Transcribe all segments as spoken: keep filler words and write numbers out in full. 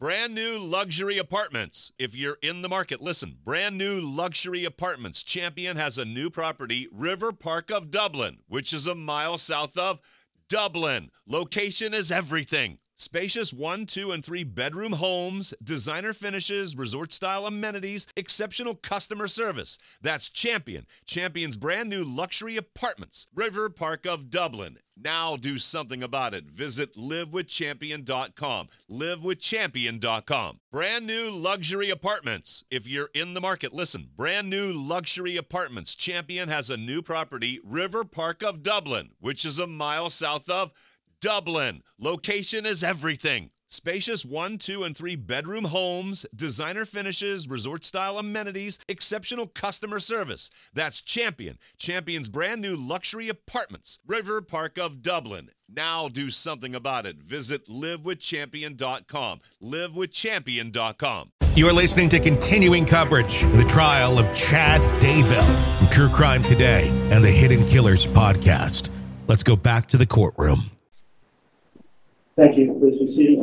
Brand new luxury apartments. If you're in the market, listen. Brand new luxury apartments. Champion has a new property, River Park of Dublin, which is a mile south of Dublin. Location is everything. Spacious one, two, and three bedroom homes, designer finishes, resort-style amenities, exceptional customer service. That's Champion. Champion's brand new luxury apartments, River Park of Dublin. Now do something about it. Visit live with champion dot com. live with champion dot com. Brand new luxury apartments. If you're in the market, listen. Brand new luxury apartments. Champion has a new property, River Park of Dublin, which is a mile south of Dublin. Location is everything. Spacious one, two, and three bedroom homes, designer finishes, resort-style amenities, exceptional customer service. That's Champion. Champion's brand new luxury apartments, River Park of Dublin. Now do something about it. Visit live with champion dot com. live with champion dot com. You are listening to continuing coverage of the trial of Chad Daybell from True Crime Today and the Hidden Killers podcast. Let's go back to the courtroom. Thank you. Please be seated.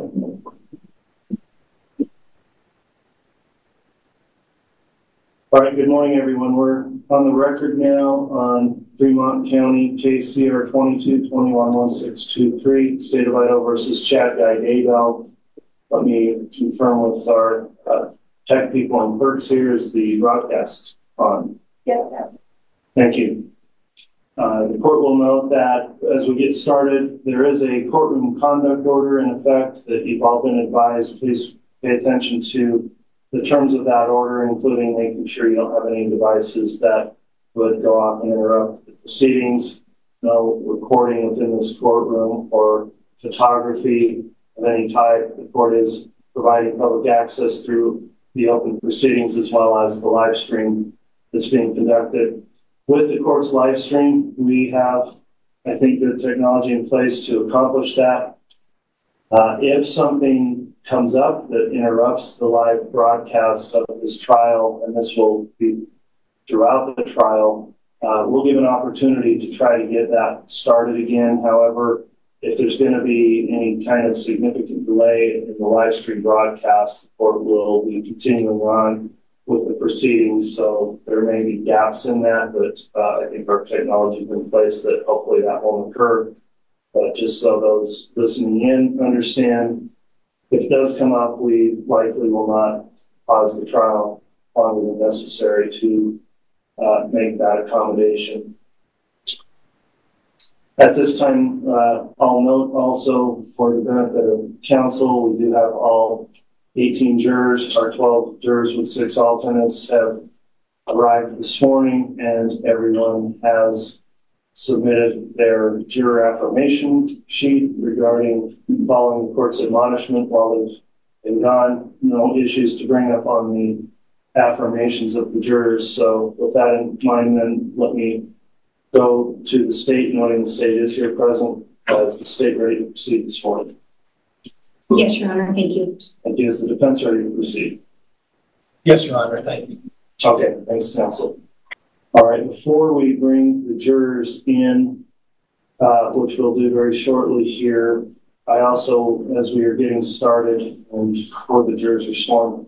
All right, good morning, everyone. We're on the record now on Fremont County case C R twenty-two twenty-one one six two three, State of Idaho versus Chad Guy Daybell. Let me confirm with our uh, tech people and clerks here, is the broadcast on? Yes. Thank you. Uh, the court will note that as we get started, there is a courtroom conduct order in effect that you've all been advised. Please pay attention to the terms of that order, including making sure you don't have any devices that would go off and interrupt the proceedings. No recording within this courtroom or photography of any type. The court is providing public access through the open proceedings as well as the live stream that's being conducted. With the court's live stream, we have, I think, good technology in place to accomplish that. Uh, if something comes up that interrupts the live broadcast of this trial, and this will be throughout the trial, uh, we'll give an opportunity to try to get that started again. However, if there's going to be any kind of significant delay in the live stream broadcast, the court will be continuing on with the proceedings, so there may be gaps in that, but uh, I think our technology is in place that hopefully that won't occur. But just so those listening in understand, if it does come up, we likely will not pause the trial longer than necessary to uh, make that accommodation. At this time, uh, I'll note also for the benefit of counsel, we do have all eighteen jurors, our twelve jurors with six alternates have arrived this morning, and everyone has submitted their juror affirmation sheet regarding following the court's admonishment while they've been gone. No issues to bring up on the affirmations of the jurors. So with that in mind, then let me go to the state, knowing the state is here present. Uh, is the state ready to proceed this morning? Yes, Your Honor. Thank you. Thank you. Is the defense ready to proceed? Yes, Your Honor. Thank you. Okay. Thanks, counsel. All right. Before we bring the jurors in, uh, which we'll do very shortly here, I also, as we are getting started and before the jurors are sworn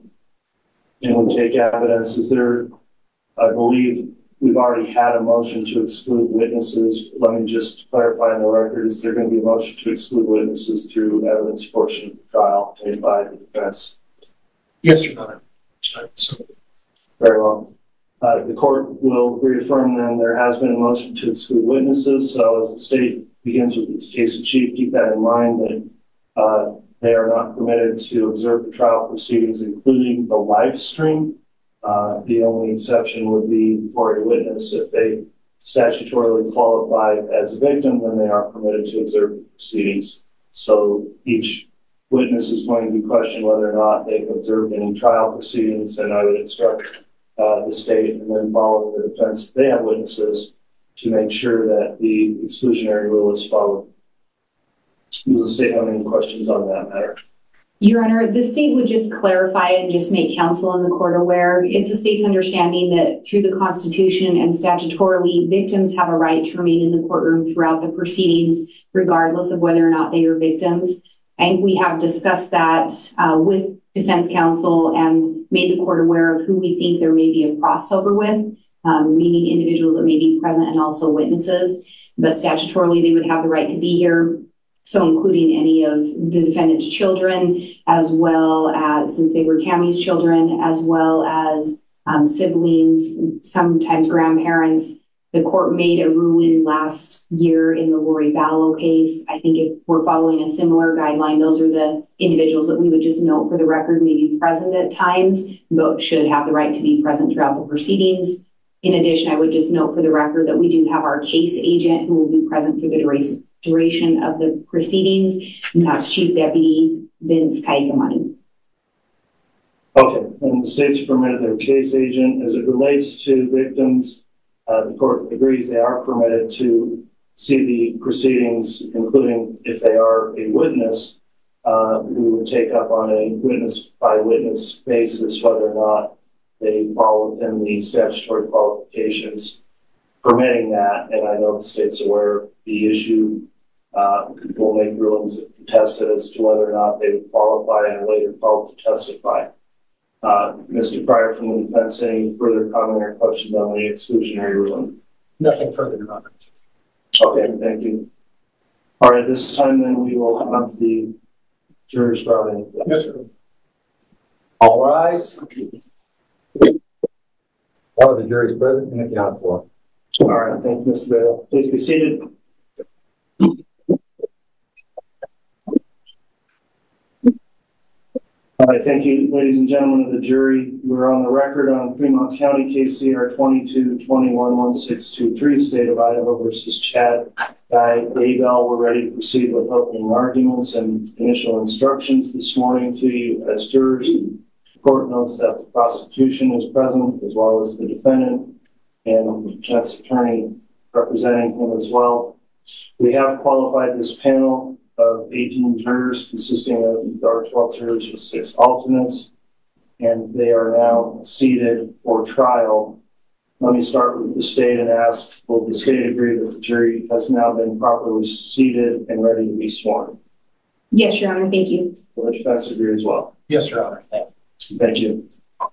and we take evidence, is there, I believe we've already had a motion to exclude witnesses. Let me just clarify on the record, is there going to be a motion to exclude witnesses through evidence portion of the trial made by the defense? Yes, Your Honor. So, very well. Uh, the court will reaffirm then there has been a motion to exclude witnesses. So as the state begins with its case in chief, keep that in mind that uh, they are not permitted to observe the trial proceedings, including the live stream. Uh, the only exception would be for a witness. If they statutorily qualify as a victim, then they are permitted to observe the proceedings. So each witness is going to be questioned whether or not they've observed any trial proceedings, and I would instruct uh, the state and then following the defense, if they have witnesses, to make sure that the exclusionary rule is followed. Does the state have any questions on that matter? Your Honor, the state would just clarify and just make counsel and the court aware. It's the state's understanding that through the Constitution and statutorily, victims have a right to remain in the courtroom throughout the proceedings, regardless of whether or not they are victims. And we have discussed that uh, with defense counsel and made the court aware of who we think there may be a crossover with, um, meaning individuals that may be present and also witnesses. But statutorily, they would have the right to be here. So including any of the defendant's children, as well as, since they were Tammy's children, as well as um, siblings, sometimes grandparents. The court made a ruling last year in the Lori Vallow case. I think if we're following a similar guideline, those are the individuals that we would just note for the record may be present at times, but should have the right to be present throughout the proceedings. In addition, I would just note for the record that we do have our case agent who will be present for the duration duration of the proceedings, and that's Chief Deputy Vince Kaikamani. Okay, and the state's permitted their case agent as it relates to victims. Uh, the court agrees they are permitted to see the proceedings, including if they are a witness. Uh, we would take up on a witness by witness basis whether or not they fall within the statutory qualifications permitting that. And I know the state's aware of the issue. Uh, we'll make rulings if contested as to whether or not they would qualify and later called to testify. Uh, Mister Pryor from the defense, any further comment or questions on the exclusionary ruling? Nothing further, Your Honor. Okay, thank you. All right, this time then we will have the jurors brought in. Yes, sir. All rise. All of the jury is present and accounted for. All right, thank you, Mister Bale. Please be seated. All right, thank you, ladies and gentlemen of the jury. We're on the record on Fremont County Case C R twenty-two twenty-one one six two three, State of Idaho versus Chad Guy Daybell. We're ready to proceed with opening arguments and initial instructions this morning to you as jurors. The court notes that the prosecution is present as well as the defendant and the defense attorney representing him as well. We have qualified this panel of eighteen jurors consisting of our twelve jurors with six alternates, and they are now seated for trial. Let me start with the state and ask, will the state agree that the jury has now been properly seated and ready to be sworn? Yes, Your Honor, thank you. Will the defense agree as well? Yes, Your Honor. Thank you. Thank you.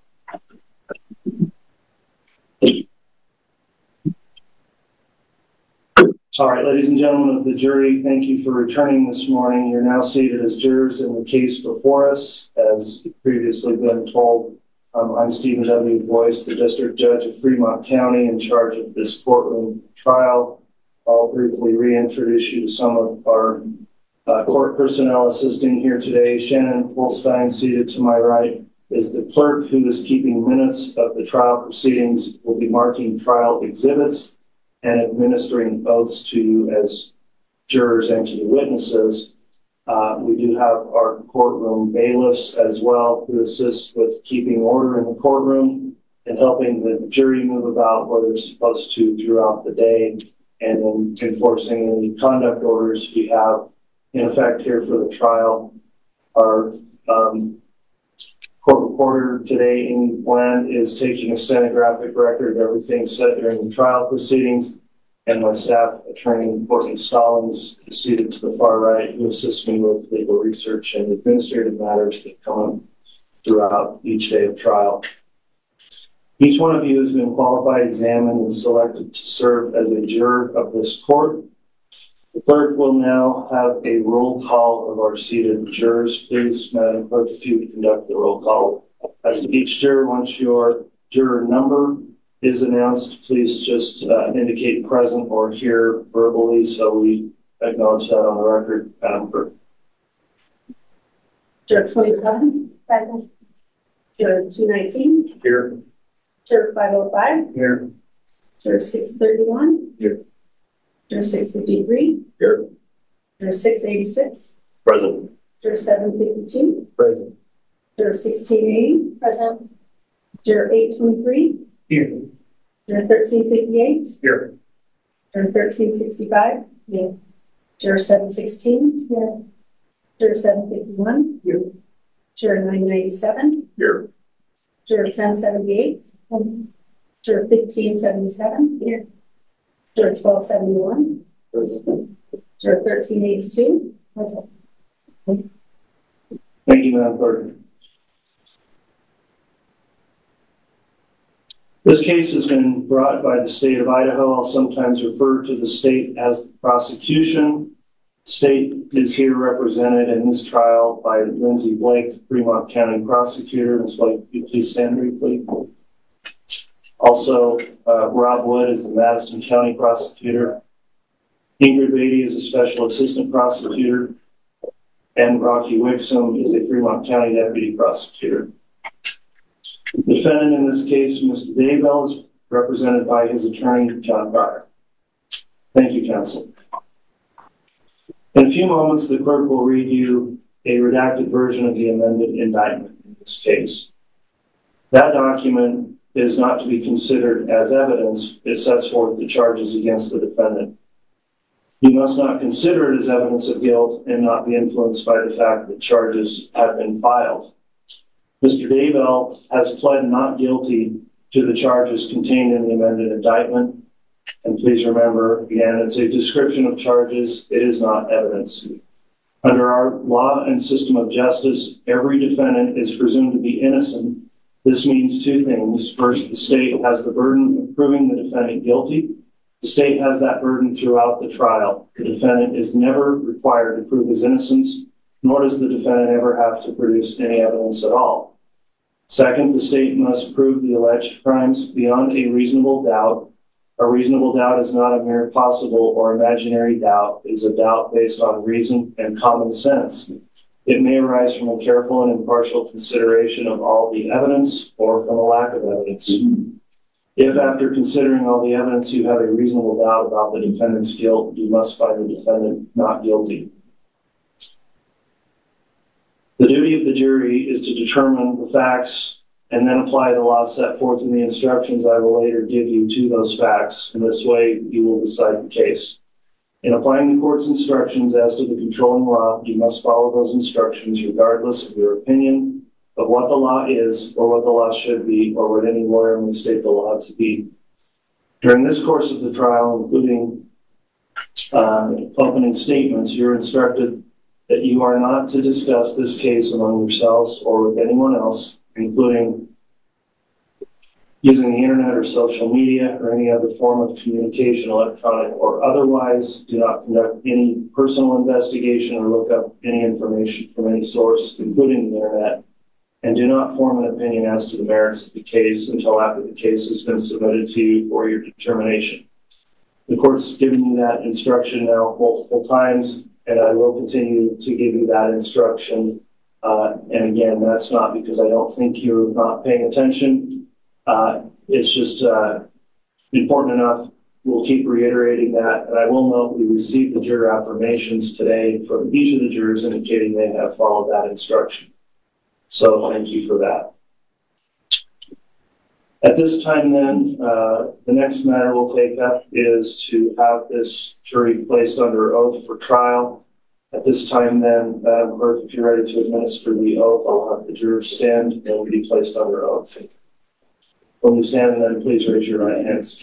All right, ladies and gentlemen of the jury, thank you for returning this morning. You're now seated as jurors in the case before us. As previously been told, um, I'm Stephen W. Boyce, the District Judge of Fremont County in charge of this courtroom trial. I'll briefly reintroduce you to some of our uh, court personnel assisting here today. Shannon Holstein, seated to my right, is the clerk who is keeping minutes of the trial proceedings, will be marking trial exhibits and administering oaths to you as jurors and to the witnesses. Uh, we do have our courtroom bailiffs as well who assist with keeping order in the courtroom and helping the jury move about where they're supposed to throughout the day, and then enforcing any conduct orders we have in effect here for the trial. Our um, court reporter today, Amy Bland, is taking a stenographic record of everything said during the trial proceedings, and my staff attorney, Courtney Stallings, is seated to the far right, who assists me with legal research and administrative matters that come up throughout each day of trial. Each one of you has been qualified, examined, and selected to serve as a juror of this court. The clerk will now have a roll call of our seated jurors. Please, Madam Clerk, if you would conduct the roll call. As to each juror, once your juror number is announced, please just uh, indicate present or here verbally so we acknowledge that on the record. Madam Clerk. Juror twenty-seven, present. Juror two nineteen. Here. Juror five oh five. Here. Juror six thirty-one. Here. Juror six fifty-three. Here. Juror six eighty-six. Present. Juror seven fifty-two. Present. Juror sixteen eighty. Present. Juror eight twenty-three. Here. Juror thirteen fifty-eight. Here. Juror thirteen sixty-five. Here. Juror seven sixteen. Here. Juror seven fifty-one. Here. Juror nine ninety-seven. Here. Juror ten seventy-eight. Juror fifteen seventy-seven. Here. Juror twelve seventy-one. Present. Juror thirteen eighty-two. Present. Thank you, Madam Clerk. This case has been brought by the state of Idaho. I'll sometimes refer to the state as the prosecution. The state is here represented in this trial by Lindsay Blake, the Fremont County prosecutor. Miz Blake, would you please stand briefly? Also, uh, Rob Wood is the Madison County prosecutor. Ingrid Beatty is a special assistant prosecutor. And Rocky Wixom is a Fremont County deputy prosecutor. The defendant in this case, Mister Daybell, is represented by his attorney, John Pryor. Thank you, counsel. In a few moments, the clerk will read you a redacted version of the amended indictment in this case. That document is not to be considered as evidence. It sets forth the charges against the defendant. You must not consider it as evidence of guilt and not be influenced by the fact that charges have been filed. Mister Daybell has pled not guilty to the charges contained in the amended indictment. And please remember, again, it's a description of charges. It is not evidence. Under our law and system of justice, every defendant is presumed to be innocent. This means two things. First, the state has the burden of proving the defendant guilty. The state has that burden throughout the trial. The defendant is never required to prove his innocence, nor does the defendant ever have to produce any evidence at all. Second, the state must prove the alleged crimes beyond a reasonable doubt. A reasonable doubt is not a mere possible or imaginary doubt. It is a doubt based on reason and common sense. It may arise from a careful and impartial consideration of all the evidence or from a lack of evidence. If after considering all the evidence you have a reasonable doubt about the defendant's guilt, you must find the defendant not guilty. The duty of the jury is to determine the facts and then apply the law set forth in the instructions I will later give you to those facts. In this way, you will decide the case. In applying the court's instructions as to the controlling law, you must follow those instructions regardless of your opinion of what the law is or what the law should be or what any lawyer may state the law to be. During this course of the trial, including uh, opening statements, you're instructed that you are not to discuss this case among yourselves or with anyone else, including using the internet or social media or any other form of communication, electronic or otherwise. Do not conduct any personal investigation or look up any information from any source, including the internet. And do not form an opinion as to the merits of the case until after the case has been submitted to you for your determination. The court's given you that instruction now multiple times, and I will continue to give you that instruction. Uh, and again, that's not because I don't think you're not paying attention. Uh, it's just uh, important enough. We'll keep reiterating that. And I will note we received the juror affirmations today from each of the jurors indicating they have followed that instruction. So thank you for that. At this time then, uh, the next matter we'll take up is to have this jury placed under oath for trial. At this time then, Madam Clerk, if you're ready to administer the oath, I'll have the jurors stand and be placed under oath. When you stand, then please raise your right hands.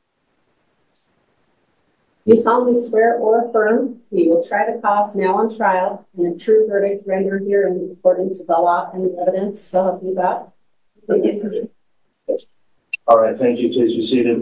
You solemnly swear or affirm you will try the cause now on trial and a true verdict rendered herein according to the law and the evidence, so help you God. All right, thank you. Please be seated.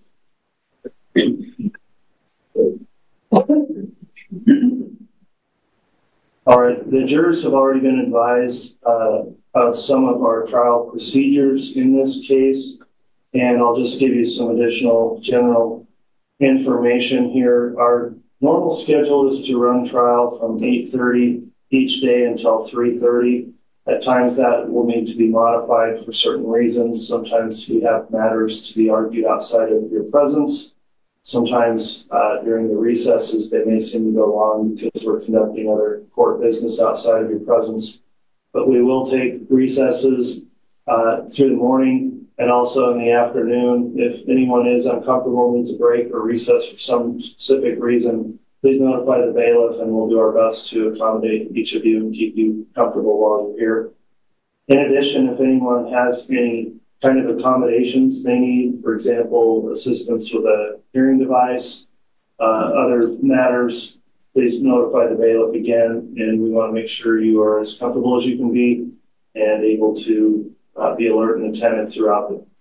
All right, the jurors have already been advised uh, of some of our trial procedures in this case, and I'll just give you some additional general information here. Our normal schedule is to run trial from eight thirty each day until three thirty. At times that will need to be modified for certain reasons. Sometimes we have matters to be argued outside of your presence. Sometimes uh, during the recesses, they may seem to go long because we're conducting other court business outside of your presence. But we will take recesses uh, through the morning and also in the afternoon. If anyone is uncomfortable, needs a break or recess for some specific reason, please notify the bailiff and we'll do our best to accommodate each of you and keep you comfortable while you're here. In addition, if anyone has any kind of accommodations they need, for example, assistance with a hearing device, uh, other matters, please notify the bailiff again, and we want to make sure you are as comfortable as you can be and able to uh, be alert and attentive throughout the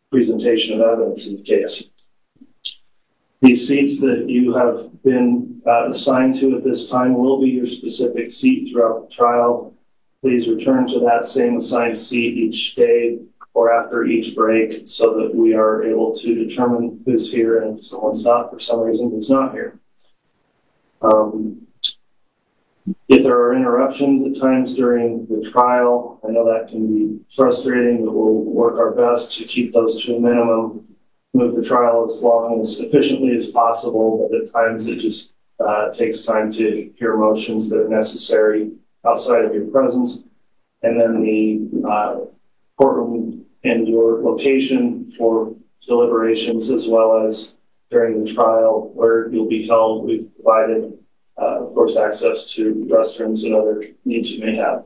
presentation of evidence in the case. These seats that you have been uh, assigned to at this time will be your specific seat throughout the trial. Please return to that same assigned seat each day or after each break so that we are able to determine who's here, and if someone's not for some reason, who's not here. Um, if there are interruptions at times during the trial, I know that can be frustrating, but we'll work our best to keep those to a minimum, move the trial as long as efficiently as possible, but at times it just uh, takes time to hear motions that are necessary outside of your presence. And then the uh, courtroom and your location for deliberations, as well as during the trial where you'll be held. We've provided, uh, of course, access to restrooms and other needs you may have.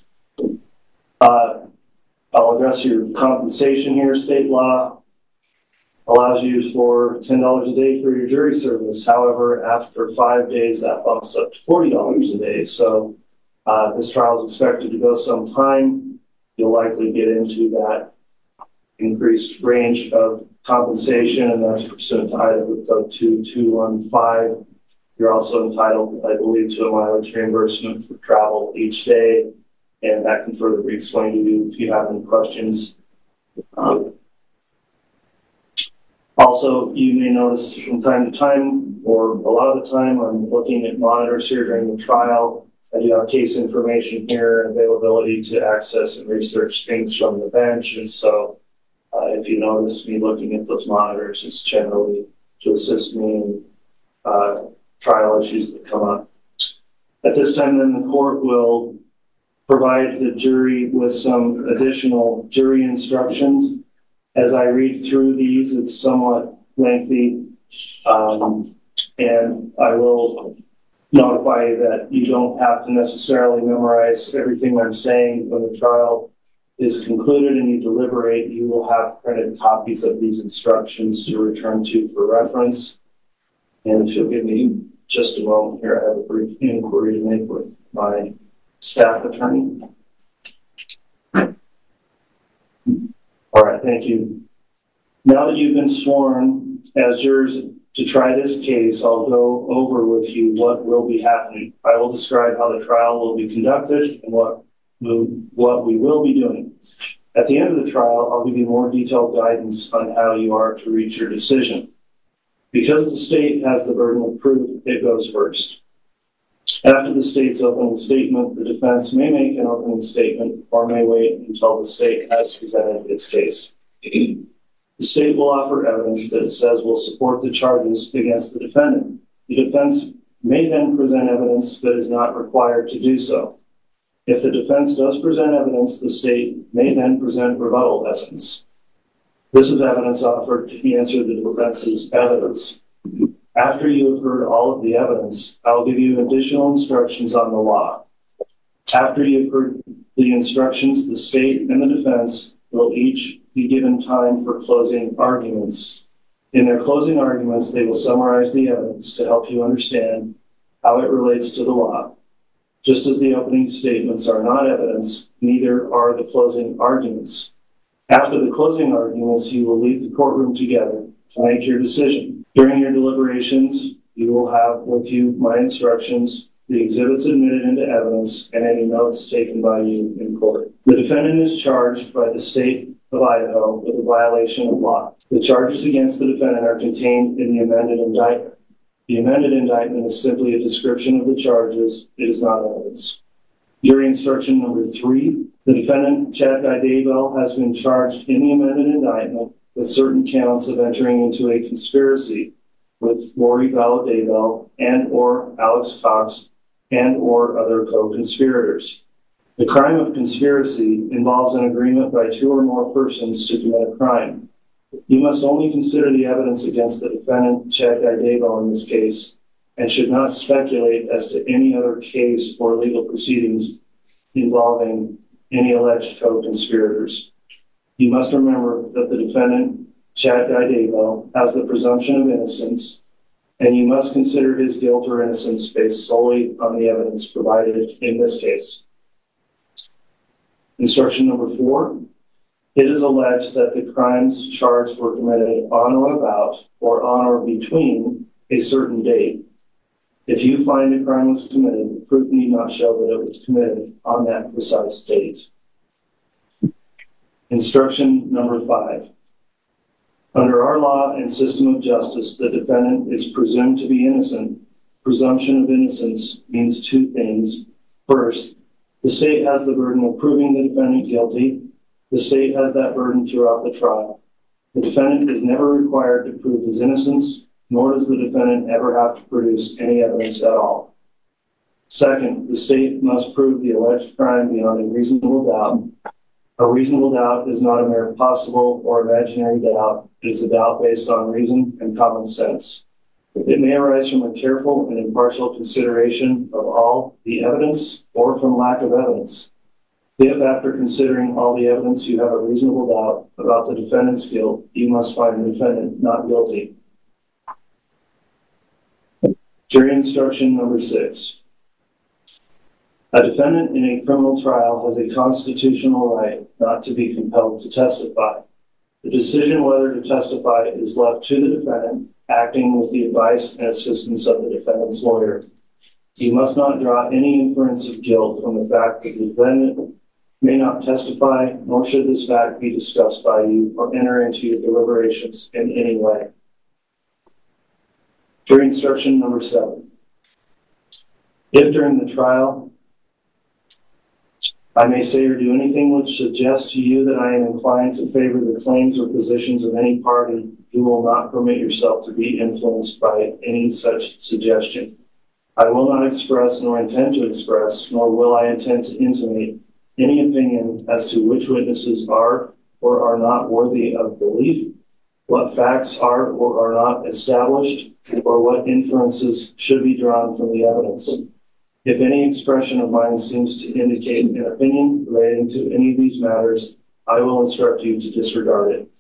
Uh, I'll address your compensation here. State law allows you for ten dollars a day for your jury service. However, after five days, that bumps up to forty dollars a day. So uh, this trial is expected to go some time. You'll likely get into that increased range of compensation, and that's pursuant to Idaho Code two two one five. You're also entitled, I believe, to a mileage reimbursement for travel each day, and that can further be explained to you if you have any questions. Um, also, you may notice from time to time, or a lot of the time, I'm looking at monitors here during the trial. I do have case information here and availability to access and research things from the bench, and so Uh, if you notice me looking at those monitors, it's generally to assist me in uh, trial issues that come up. At this time, then, the court will provide the jury with some additional jury instructions. As I read through these, it's somewhat lengthy, um, and I will notify you that you don't have to necessarily memorize everything I'm saying when the trial is concluded and you deliberate. You will have printed copies of these instructions to return to for reference. And if you'll give me just a moment here, I have a brief inquiry to make with my staff attorney. All right, thank you. Now that you've been sworn as jurors to try this case, I'll go over with you what will be happening. I will describe how the trial will be conducted and what what we will be doing. At the end of the trial, I'll give you more detailed guidance on how you are to reach your decision. Because the state has the burden of proof, it goes first. After the state's opening statement, the defense may make an opening statement or may wait until the state has presented its case. The state will offer evidence that it says will support the charges against the defendant. The defense may then present evidence but is not required to do so. If the defense does present evidence, the state may then present rebuttal evidence. This is evidence offered to answer the defense's evidence. After you have heard all of the evidence, I will give you additional instructions on the law. After you have heard the instructions, the state and the defense will each be given time for closing arguments. In their closing arguments, they will summarize the evidence to help you understand how it relates to the law. Just as the opening statements are not evidence, neither are the closing arguments. After the closing arguments, you will leave the courtroom together to make your decision. During your deliberations, you will have with you my instructions, the exhibits admitted into evidence, and any notes taken by you in court. The defendant is charged by the state of Idaho with a violation of law. The charges against the defendant are contained in the amended indictment. The amended indictment is simply a description of the charges. It is not evidence. Jury instruction number three, the defendant, Chad Guy Daybell, has been charged in the amended indictment with certain counts of entering into a conspiracy with Lori Vallow Daybell and or Alex Cox and or other co-conspirators. The crime of conspiracy involves an agreement by two or more persons to commit a crime. You must only consider the evidence against the defendant, Chad Guy Daybell, in this case, and should not speculate as to any other case or legal proceedings involving any alleged co-conspirators. You must remember that the defendant, Chad Guy Daybell, has the presumption of innocence, and you must consider his guilt or innocence based solely on the evidence provided in this case. Instruction number four. It is alleged that the crimes charged were committed on or about or on or between a certain date. If you find a crime was committed, the proof need not show that it was committed on that precise date. Instruction number five. Under our law and system of justice, the defendant is presumed to be innocent. Presumption of innocence means two things. First, the state has the burden of proving the defendant guilty. The state has that burden throughout the trial. The defendant is never required to prove his innocence, nor does the defendant ever have to produce any evidence at all. Second, the state must prove the alleged crime beyond a reasonable doubt. A reasonable doubt is not a mere possible or imaginary doubt. It is a doubt based on reason and common sense. It may arise from a careful and impartial consideration of all the evidence or from lack of evidence. If, after considering all the evidence, you have a reasonable doubt about the defendant's guilt, you must find the defendant not guilty. Jury instruction number six. A defendant in a criminal trial has a constitutional right not to be compelled to testify. The decision whether to testify is left to the defendant, acting with the advice and assistance of the defendant's lawyer. You must not draw any inference of guilt from the fact that the defendant may not testify, nor should this fact be discussed by you or enter into your deliberations in any way. Jury instruction number seven. If during the trial I may say or do anything which suggests to you that I am inclined to favor the claims or positions of any party, you will not permit yourself to be influenced by any such suggestion. I will not express nor intend to express, nor will I intend to intimate any opinion as to which witnesses are or are not worthy of belief, what facts are or are not established, or what inferences should be drawn from the evidence. If any expression of mine seems to indicate an opinion relating to any of these matters, I will instruct you to disregard it.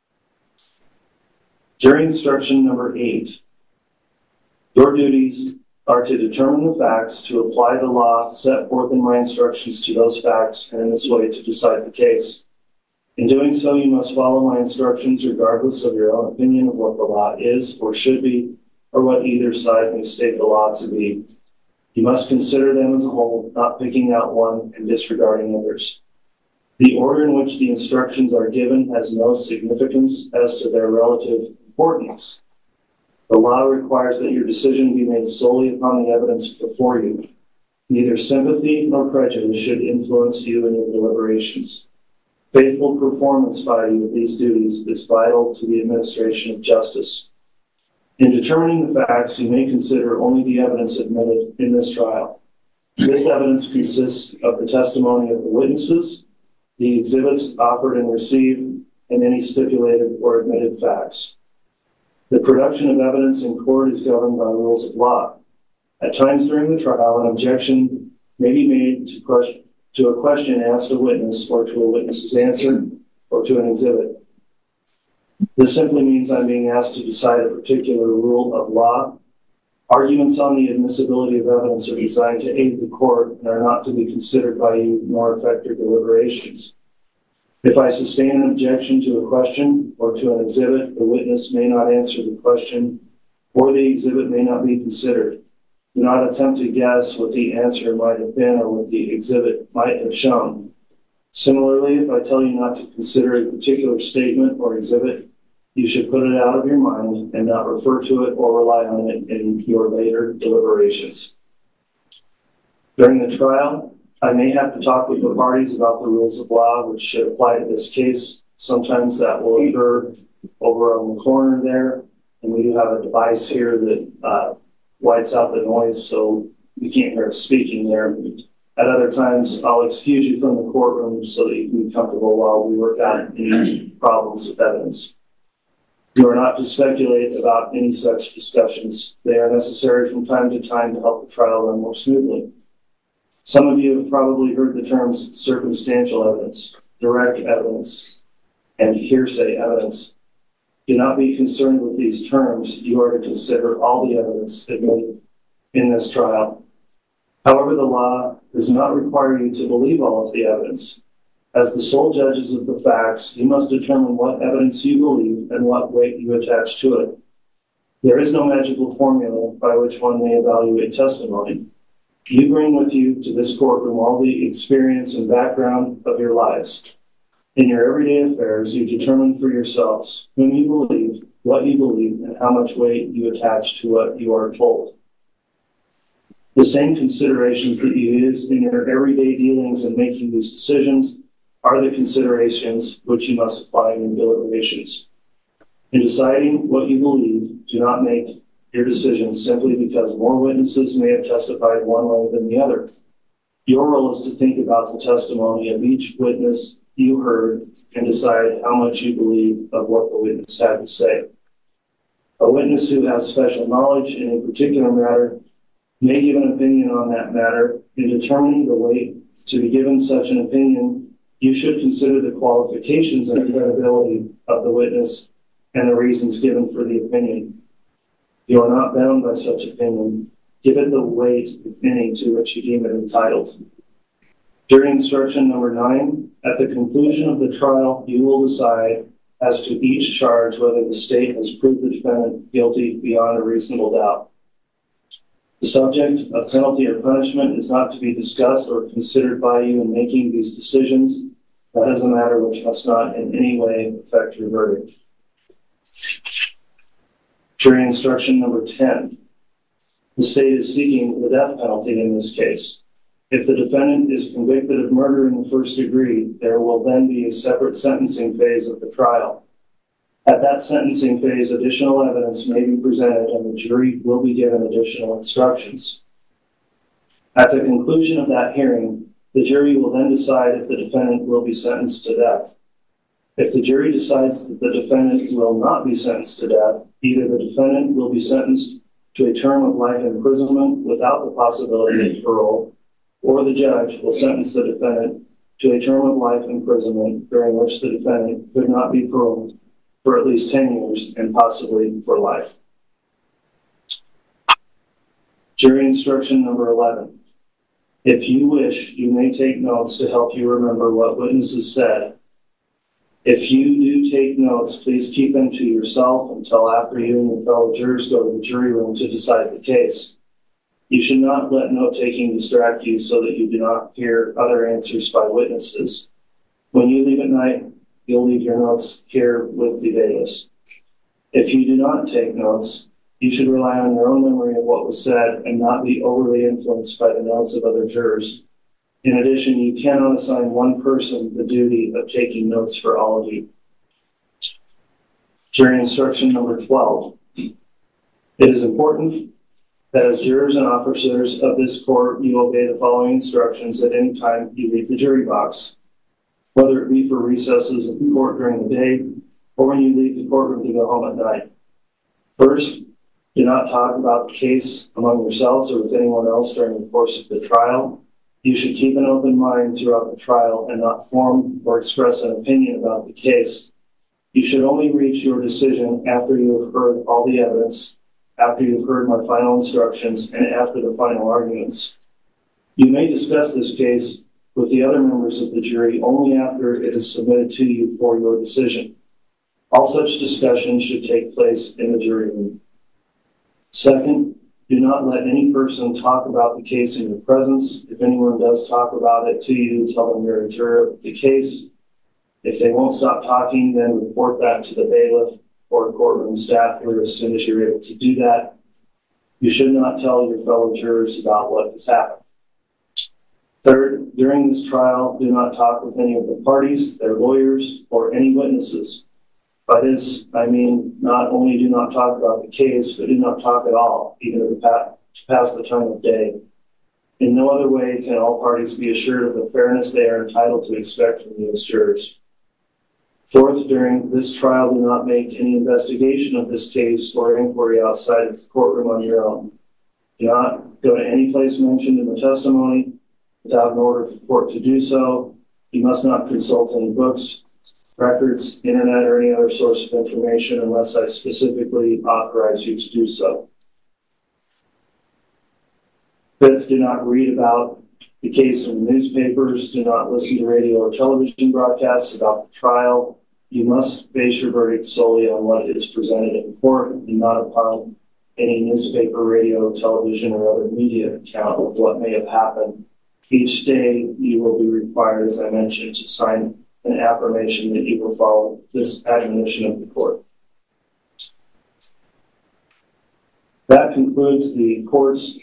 Jury instruction number eight. Your duties are to determine the facts, to apply the law set forth in my instructions to those facts, and in this way to decide the case. In doing so, you must follow my instructions regardless of your own opinion of what the law is or should be, or what either side may state the law to be. You must consider them as a whole, not picking out one and disregarding others. The order in which the instructions are given has no significance as to their relative importance. The law requires that your decision be made solely upon the evidence before you. Neither sympathy nor prejudice should influence you in your deliberations. Faithful performance by you of these duties is vital to the administration of justice. In determining the facts, you may consider only the evidence admitted in this trial. This evidence consists of the testimony of the witnesses, the exhibits offered and received, and any stipulated or admitted facts. The production of evidence in court is governed by rules of law. At times during the trial, an objection may be made to, question, to a question asked a witness, or to a witness's answer, or to an exhibit. This simply means I'm being asked to decide a particular rule of law. Arguments on the admissibility of evidence are designed to aid the court and are not to be considered by you nor affect your deliberations. If I sustain an objection to a question or to an exhibit, the witness may not answer the question, or the exhibit may not be considered. Do not attempt to guess what the answer might have been or what the exhibit might have shown. Similarly, if I tell you not to consider a particular statement or exhibit, you should put it out of your mind and not refer to it or rely on it in your later deliberations. During the trial, I may have to talk with the parties about the rules of law which should apply to this case. Sometimes that will occur over on the corner there, and we do have a device here that uh, whites out the noise so you can't hear us speaking there. At other times, I'll excuse you from the courtroom so that you can be comfortable while we work out any problems with evidence. You are not to speculate about any such discussions. They are necessary from time to time to help the trial run more smoothly. Some of you have probably heard the terms circumstantial evidence, direct evidence, and hearsay evidence. Do not be concerned with these terms. You are to consider all the evidence admitted in this trial. However, the law does not require you to believe all of the evidence. As the sole judges of the facts, you must determine what evidence you believe and what weight you attach to it. There is no magical formula by which one may evaluate testimony. You bring with you to this courtroom all the experience and background of your lives. In your everyday affairs, you determine for yourselves whom you believe, what you believe, and how much weight you attach to what you are told. The same considerations that you use in your everyday dealings in making these decisions are the considerations which you must apply in your deliberations. In deciding what you believe, do not make your decisions simply because more witnesses may have testified one way than the other. Your role is to think about the testimony of each witness you heard and decide how much you believe of what the witness had to say. A witness who has special knowledge in a particular matter may give an opinion on that matter. In determining the weight to be given such an opinion, you should consider the qualifications and credibility of the witness and the reasons given for the opinion. You are not bound by such opinion. Give it the weight, if any, to which you deem it entitled. During instruction number nine, at the conclusion of the trial, you will decide as to each charge whether the state has proved the defendant guilty beyond a reasonable doubt. The subject of penalty or punishment is not to be discussed or considered by you in making these decisions. That is a matter which must not in any way affect your verdict. During instruction number ten, the state is seeking the death penalty in this case. If the defendant is convicted of murder in the first degree, there will then be a separate sentencing phase of the trial. At that sentencing phase, additional evidence may be presented and the jury will be given additional instructions. At the conclusion of that hearing, the jury will then decide if the defendant will be sentenced to death. If the jury decides that the defendant will not be sentenced to death, either the defendant will be sentenced to a term of life imprisonment without the possibility of parole, or the judge will sentence the defendant to a term of life imprisonment during which the defendant could not be paroled for at least ten years and possibly for life. Jury instruction number eleven. If you wish, you may take notes to help you remember what witnesses said. If you do take notes, please keep them to yourself until after you and your fellow jurors go to the jury room to decide the case. You should not let note-taking distract you so that you do not hear other answers by witnesses. When you leave at night, you'll leave your notes here with the bailiffs. If you do not take notes, you should rely on your own memory of what was said and not be overly influenced by the notes of other jurors. In addition, you cannot assign one person the duty of taking notes for all of you. Jury instruction number twelve. It is important that as jurors and officers of this court, you obey the following instructions at any time you leave the jury box, whether it be for recesses of the court during the day or when you leave the courtroom to go home at night. First, do not talk about the case among yourselves or with anyone else during the course of the trial. You should keep an open mind throughout the trial and not form or express an opinion about the case. You should only reach your decision after you have heard all the evidence, after you've heard my final instructions, and after the final arguments. You may discuss this case with the other members of the jury only after it is submitted to you for your decision. All such discussions should take place in the jury room. Second, do not let any person talk about the case in your presence. If anyone does talk about it to you, tell them you're a juror of the case. If they won't stop talking, then report that to the bailiff or courtroom staff here as soon as you're able to do that. You should not tell your fellow jurors about what has happened. Third, during this trial, do not talk with any of the parties, their lawyers, or any witnesses. By this, I mean not only do not talk about the case, but do not talk at all, even to pass the time of day. In no other way can all parties be assured of the fairness they are entitled to expect from you as jurors. Fourth, during this trial, do not make any investigation of this case or inquiry outside of the courtroom on your own. Do not go to any place mentioned in the testimony without an order of the court to do so. You must not consult any books, records, internet, or any other source of information unless I specifically authorize you to do so. Fifth, do not read about the case in newspapers. Do not listen to radio or television broadcasts about the trial. You must base your verdict solely on what is presented in court and not upon any newspaper, radio, television, or other media account of what may have happened. Each day you will be required, as I mentioned, to sign an affirmation that you will follow this admonition of the court. That concludes the court's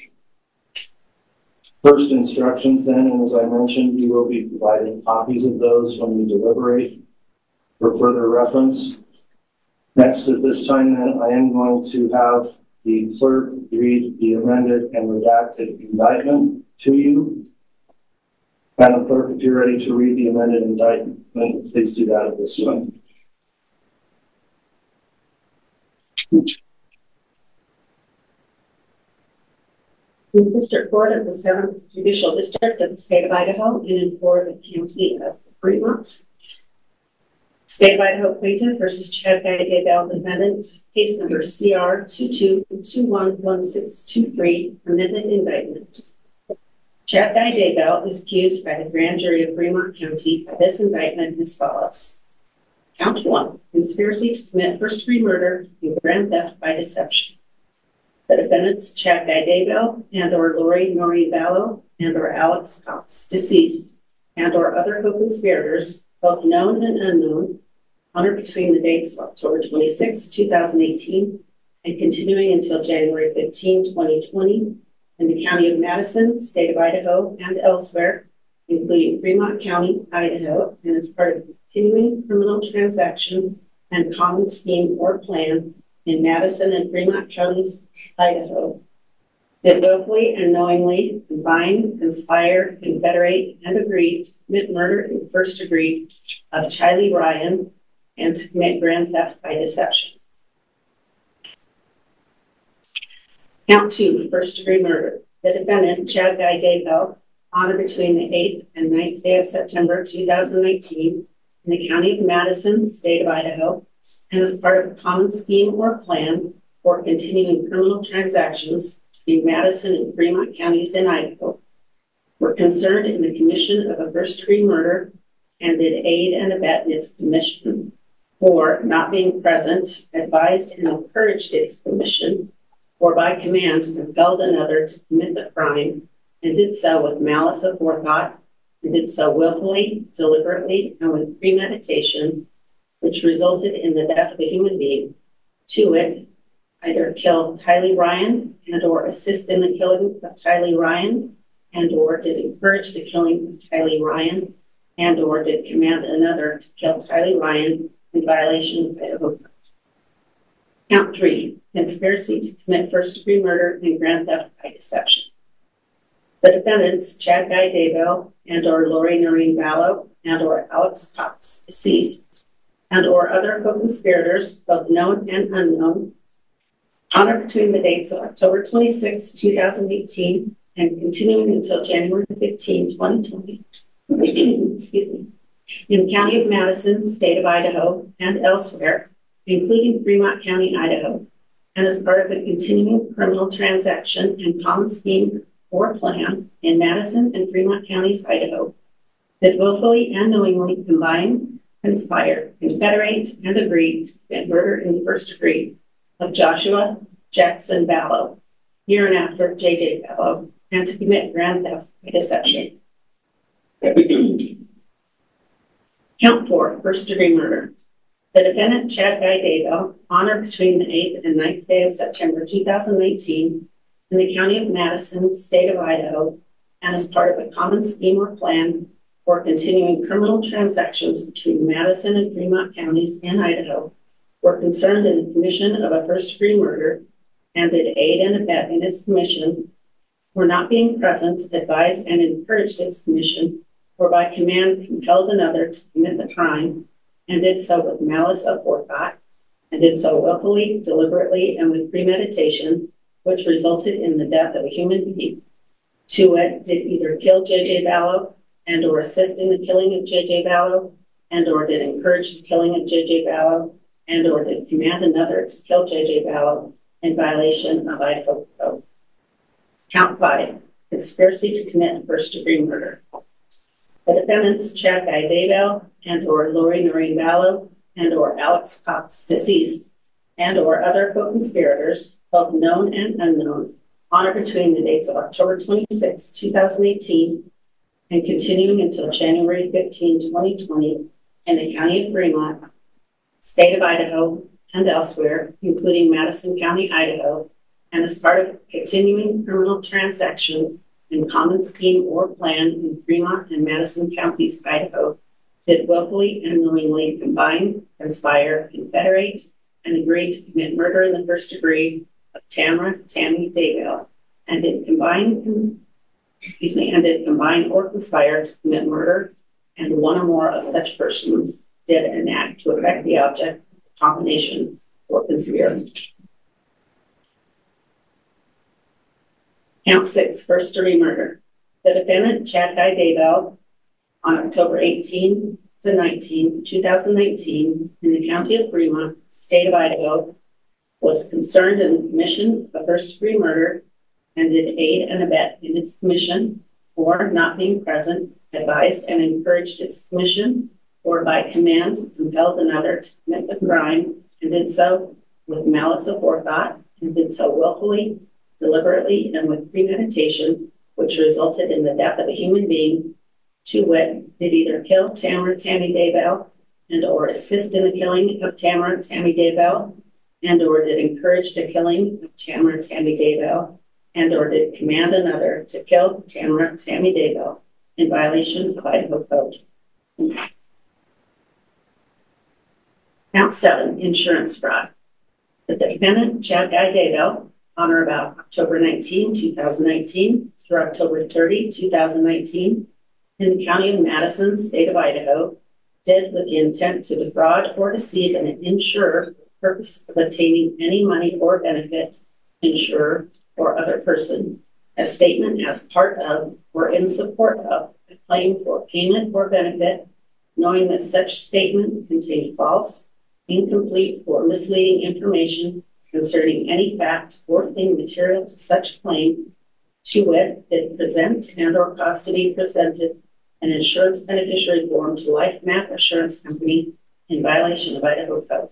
first instructions then, and as I mentioned, you will be providing copies of those when we deliberate for further reference. Next, at this time then, I am going to have the clerk read the amended and redacted indictment to you. Madam Clerk, if you're ready to read the amended indictment, please do that at this time. The District Court of the seventh Judicial District of the State of Idaho and in for the County of Fremont. State of Idaho plaintiff versus Chad Guy Daybell defendant, case number C R two two two one one six two three, amended indictment. Chad Guy Daybell is accused by the grand jury of Fremont County of this indictment as follows. Count one, conspiracy to commit first degree murder and grand theft by deception. The defendants, Chad Guy Daybell and or Lori Noreen Vallow and or Alex Cox, deceased, and or other co-conspirators, both known and unknown, on or between the dates of October twenty-sixth, two thousand eighteen and continuing until January fifteenth, twenty twenty, in the County of Madison, State of Idaho, and elsewhere, including Fremont County, Idaho, and as part of a continuing criminal transaction and common scheme or plan in Madison and Fremont counties, Idaho, did willfully and knowingly combine, conspire, confederate, and agree to commit murder in the first degree of Tylee Ryan and to commit grand theft by deception. Count two, first degree murder. The defendant, Chad Guy Daybell, on or between the eighth and ninth day of September two thousand nineteen in the County of Madison, State of Idaho, and as part of a common scheme or plan for continuing criminal transactions in Madison and Fremont counties in Idaho, were concerned in the commission of a first-degree murder and did aid and abet in its commission, or not being present, advised and encouraged its commission, or by command compelled another to commit the crime, and did so with malice aforethought, and did so willfully, deliberately, and with premeditation, which resulted in the death of a human being, to wit, either kill Tylee Ryan and or assist in the killing of Tylee Ryan and or did encourage the killing of Tylee Ryan and or did command another to kill Tylee Ryan in violation of the Idaho. Count three, conspiracy to commit first degree murder and grand theft by deception. The defendants, Chad Guy Daybell and or Lori Noreen Vallow and or Alex Cox, deceased, and or other co-conspirators, both known and unknown, on or between the dates of October twenty-sixth, two thousand eighteen and continuing until January fifteenth, twenty twenty, excuse me, in the County of Madison, State of Idaho, and elsewhere, including Fremont County, Idaho, and as part of a continuing criminal transaction and common scheme or plan in Madison and Fremont counties, Idaho, that willfully and knowingly combine, conspire, confederate, and agree to commit murder in the first degree of Joshua Jackson Vallow, hereinafter J J Vallow, and to commit grand theft by deception. Count four, first degree murder. The defendant, Chad Guy Daybell, on or between the eighth and ninth day of September two thousand nineteen in the County of Madison, State of Idaho, and as part of a common scheme or plan for continuing criminal transactions between Madison and Fremont counties in Idaho, were concerned in the commission of a first-degree murder and did aid and abet in its commission, were not being present, advised and encouraged its commission, or by command compelled another to commit the crime, and did so with malice aforethought, and did so willfully, deliberately, and with premeditation, which resulted in the death of a human being. To wit, did either kill J J Vallow and or assist in the killing of J J Vallow, and or did encourage the killing of J J Vallow, and or did command another to kill J J Vallow in violation of Idaho code. Count five, conspiracy to commit first-degree murder. The defendants, Chad Guy Daybell and or Lori Noreen Vallow and or Alex Cox, deceased, and or other co-conspirators, both known and unknown, on or between the dates of October twenty-sixth, two thousand eighteen, and continuing until January fifteenth, twenty twenty, in the County of Fremont, State of Idaho, and elsewhere, including Madison County, Idaho, and as part of a continuing criminal transaction in common scheme or plan in Fremont and Madison counties, Idaho, did willfully and knowingly combine, conspire, confederate, and agree to commit murder in the first degree of Tamara Tammy Daybell, and did combine, excuse me, and did combine or conspire to commit murder, and one or more of such persons did enact to effect the object of combination or conspiracy. Count six, first degree murder. The defendant, Chad Guy Daybell, on October eighteenth to nineteenth, two thousand nineteen, in the County of Fremont, State of Idaho, was concerned in the commission of first degree murder and did aid and abet in its commission, or not being present, advised and encouraged its commission, or by command compelled another to commit the crime, and did so with malice aforethought, and did so willfully, deliberately, and with premeditation, which resulted in the death of a human being, to wit, did either kill Tamara Tammy Daybell and or assist in the killing of Tamara Tammy Daybell, and or did encourage the killing of Tamara Tammy Daybell, and or did command another to kill Tamara Tammy Daybell in violation of Idaho Code. Count seven, insurance fraud. The defendant, Chad Guy Daybell, on or about October nineteenth, two thousand nineteen through October thirtieth, two thousand nineteen, in the County of Madison, State of Idaho, did with the intent to defraud or deceive an insurer for the purpose of obtaining any money or benefit, insurer, or other person, a statement as part of or in support of a claim for payment or benefit, knowing that such statement contained false, incomplete, or misleading information concerning any fact or thing material to such claim, to wit, that present and or cause to be presented an insurance beneficiary form to Life Map Assurance Company in violation of Idaho Code.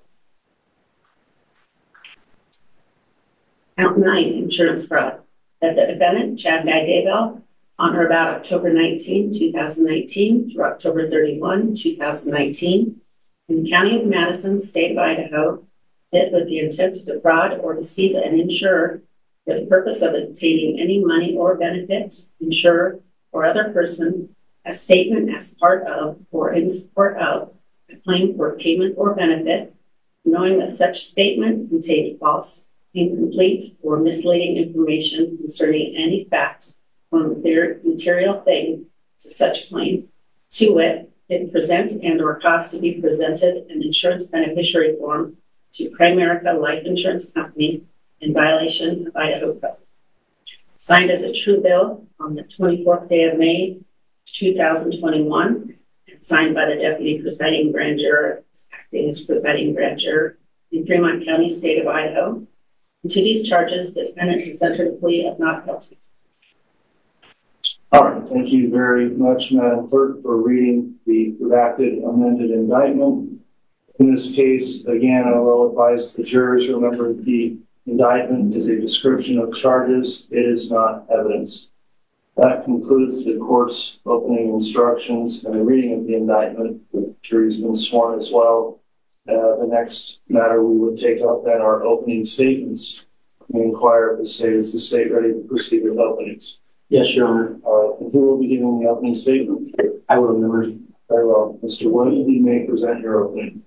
Count nine, insurance fraud. That the defendant, Chad Guy Daybell, on or about October nineteenth, two thousand nineteen through October thirty-first, two thousand nineteen, in the County of Madison, State of Idaho, did with the intent to defraud or deceive an insurer for the purpose of obtaining any money or benefit, insurer, or other person, a statement as part of or in support of a claim for payment or benefit, knowing that such statement contained false, incomplete, or misleading information concerning any fact or material thing to such claim, to wit, did present and or cause to be presented an insurance beneficiary form to Primerica Life Insurance Company in violation of Idaho Code. Signed as a true bill on the twenty-fourth day of May, two thousand twenty-one, and signed by the Deputy Presiding Grand Juror, acting as Presiding Grand Juror in Fremont County, State of Idaho. And to these charges, the defendant has entered a plea of not guilty. All right, thank you very much, Madam Clerk, for reading the redacted amended indictment. In this case, again, I will advise the jurors, remember the indictment is a description of charges. It is not evidence. That concludes the court's opening instructions and the reading of the indictment. The jury's been sworn as well. Uh, the next matter we would take up then are opening statements. We inquire of the state, is the state ready to proceed with openings? Yes, Your Honor. Uh, and who will be giving the opening statement? I will remember. Very well. Mister Wood, you may present your opening.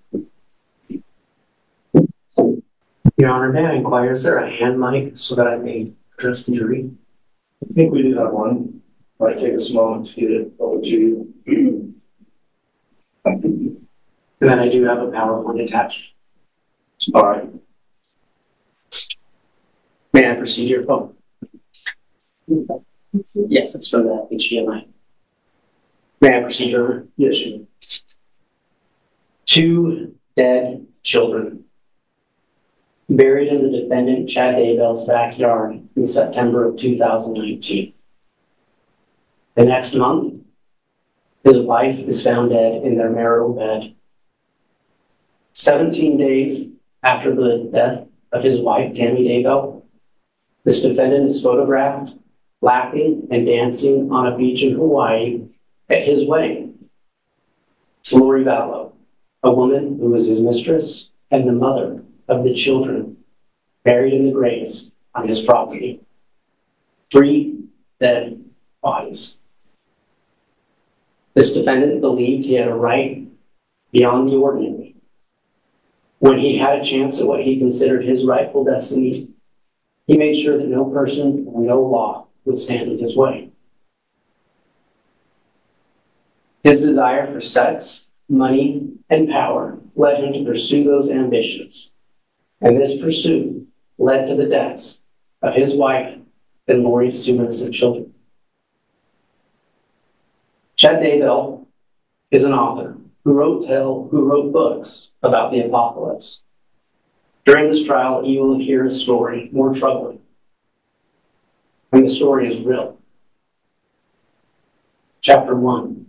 Your Honor, may I inquire, is there a hand mic so that I may address the jury? I think we do have one. Might take us a moment to get it over to you. And then I do have a PowerPoint attached. All right. May I proceed your phone? Yes, it's from the H D M I. May I proceed, Your Honor? Yes, you. Two dead children buried in the defendant Chad Daybell's backyard in September of two thousand nineteen. The next month, his wife is found dead in their marital bed. seventeen days after the death of his wife, Tammy Daybell, this defendant is photographed laughing and dancing on a beach in Hawaii at his wedding. It's Lori Vallow, a woman who was his mistress and the mother of the children buried in the graves on his property. Three dead bodies. This defendant believed he had a right beyond the ordinary. When he had a chance at what he considered his rightful destiny, he made sure that no person or no law would stand in his way. His desire for sex, money, and power led him to pursue those ambitions. And this pursuit led to the deaths of his wife and Lori's two innocent children. Chad Daybell is an author who wrote tell, who wrote books about the apocalypse. During this trial, you will hear a story more troubling. And the story is real. Chapter one.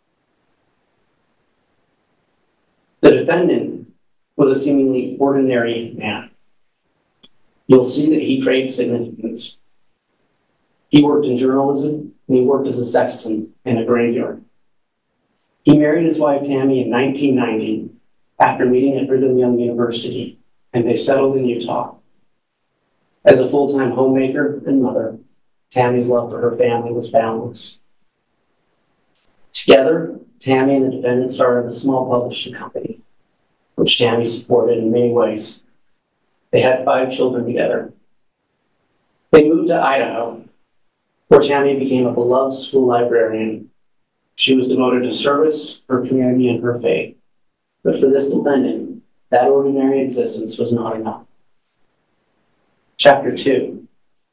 The defendant was a seemingly ordinary man. You'll see that he craved significance. He worked in journalism, and he worked as a sexton in a graveyard. He married his wife Tammy in nineteen ninety after meeting at Brigham Young University, and they settled in Utah. As a full-time homemaker and mother, Tammy's love for her family was boundless. Together, Tammy and the defendant started a small publishing company, which Tammy supported in many ways. They had five children together. They moved to Idaho, where Tammy became a beloved school librarian. She was devoted to service, her community, and her faith. But for this defendant, that ordinary existence was not enough. Chapter two.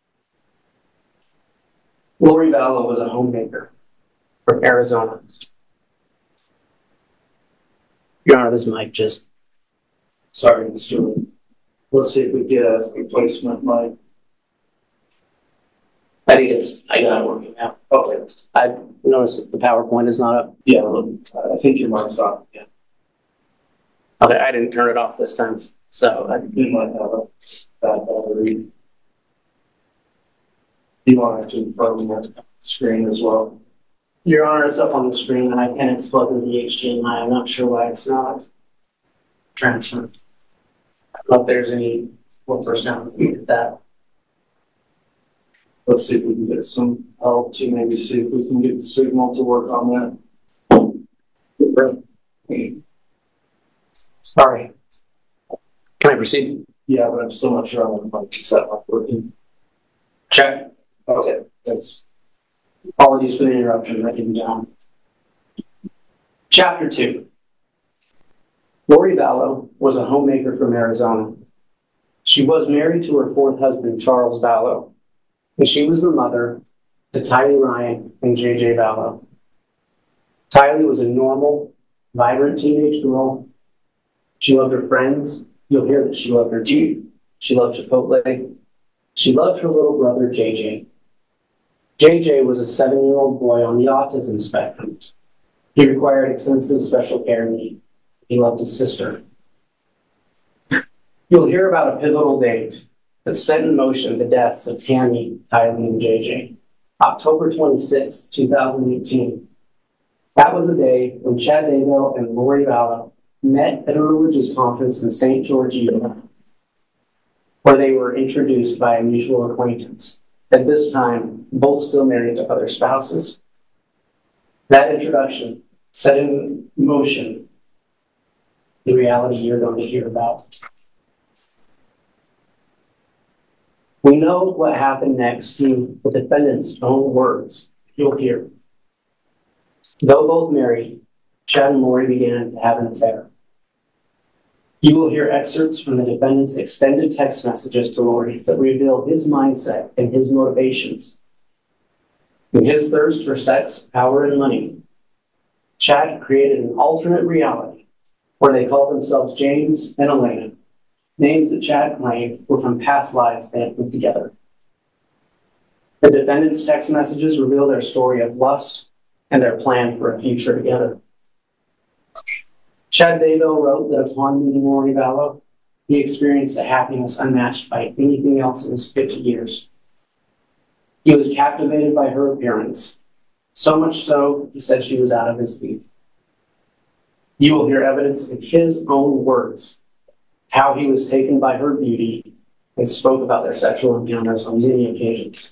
Lori Vallow was a homemaker from Arizona. Your Honor, this mic just... Sorry, Mister Lee. Let's see if we get a replacement mic. I think it's, I got it working now. Okay. I noticed that the PowerPoint is not up. Yeah, I think your mic's off. Yeah. Okay, I didn't turn it off this time, so I, You might have a bad battery. You want to confirm the screen as well? Your Honor, it's up on the screen, and I can it's plugged in the H D M I. I'm not sure why it's not transferred. I don't know if there's any one person out there with that. Let's see if we can get some help to maybe see if we can get the signal to work on that. Sorry. Can I proceed? Yeah, but I'm still not sure on the mic. Is that not working? Check. Okay, thanks. Apologies for the interruption. Writing down. Chapter two. Lori Vallow was a homemaker from Arizona. She was married to her fourth husband, Charles Vallow, and she was the mother to Tylee Ryan and J J Vallow. Tylee was a normal, vibrant teenage girl. She loved her friends. You'll hear that she loved her tea. She loved Chipotle. She loved her little brother, J J. J J was a seven-year-old boy on the autism spectrum. He required extensive special care needs. He loved his sister. You'll hear about a pivotal date that set in motion the deaths of Tammy, Tylee, and J J. October twenty-sixth, two thousand eighteen. That was a day when Chad Daybell and Lori Vallow met at a religious conference in Saint George, Utah, where they were introduced by a mutual acquaintance. At this time, both still married to other spouses. That introduction set in motion the reality you're going to hear about. We know what happened next through the defendant's own words. You'll hear. Though both married, Chad and Lori began to have an affair. You will hear excerpts from the defendant's extended text messages to Lori that reveal his mindset and his motivations. In his thirst for sex, power, and money, Chad created an alternate reality where they called themselves James and Elena, names that Chad claimed were from past lives they had put together. The defendant's text messages reveal their story of lust and their plan for a future together. Chad Daybell wrote that upon meeting Lori Vallow, he experienced a happiness unmatched by anything else in his fifty years. He was captivated by her appearance, so much so he said she was out of his league. You will hear evidence in his own words how he was taken by her beauty and spoke about their sexual encounters on many occasions.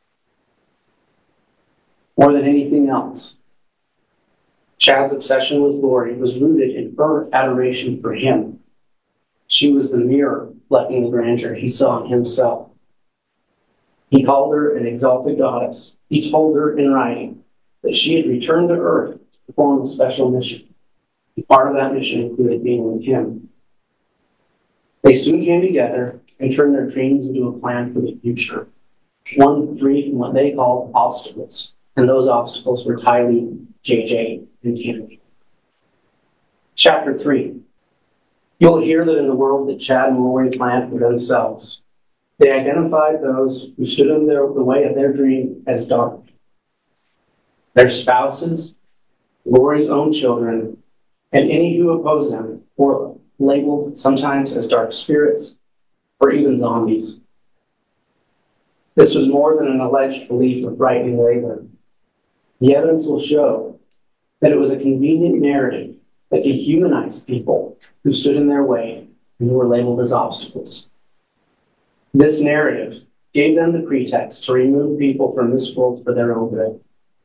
More than anything else, Chad's obsession with Lori was rooted in her adoration for him. She was the mirror reflecting the grandeur he saw in himself. He called her an exalted goddess. He told her in writing that she had returned to earth to perform a special mission. And part of that mission included being with him. They soon came together and turned their dreams into a plan for the future, one free from what they called obstacles. And those obstacles were Tylee, J J, and Tammy. Chapter three. You'll hear that in the world that Chad and Lori planned for themselves, they identified those who stood in their, the way of their dream as dark. Their spouses, Lori's own children, and any who opposed them were labeled sometimes as dark spirits or even zombies. This was more than an alleged belief of right-wing labor. The evidence will show that it was a convenient narrative that dehumanized people who stood in their way and who were labeled as obstacles. This narrative gave them the pretext to remove people from this world for their own good.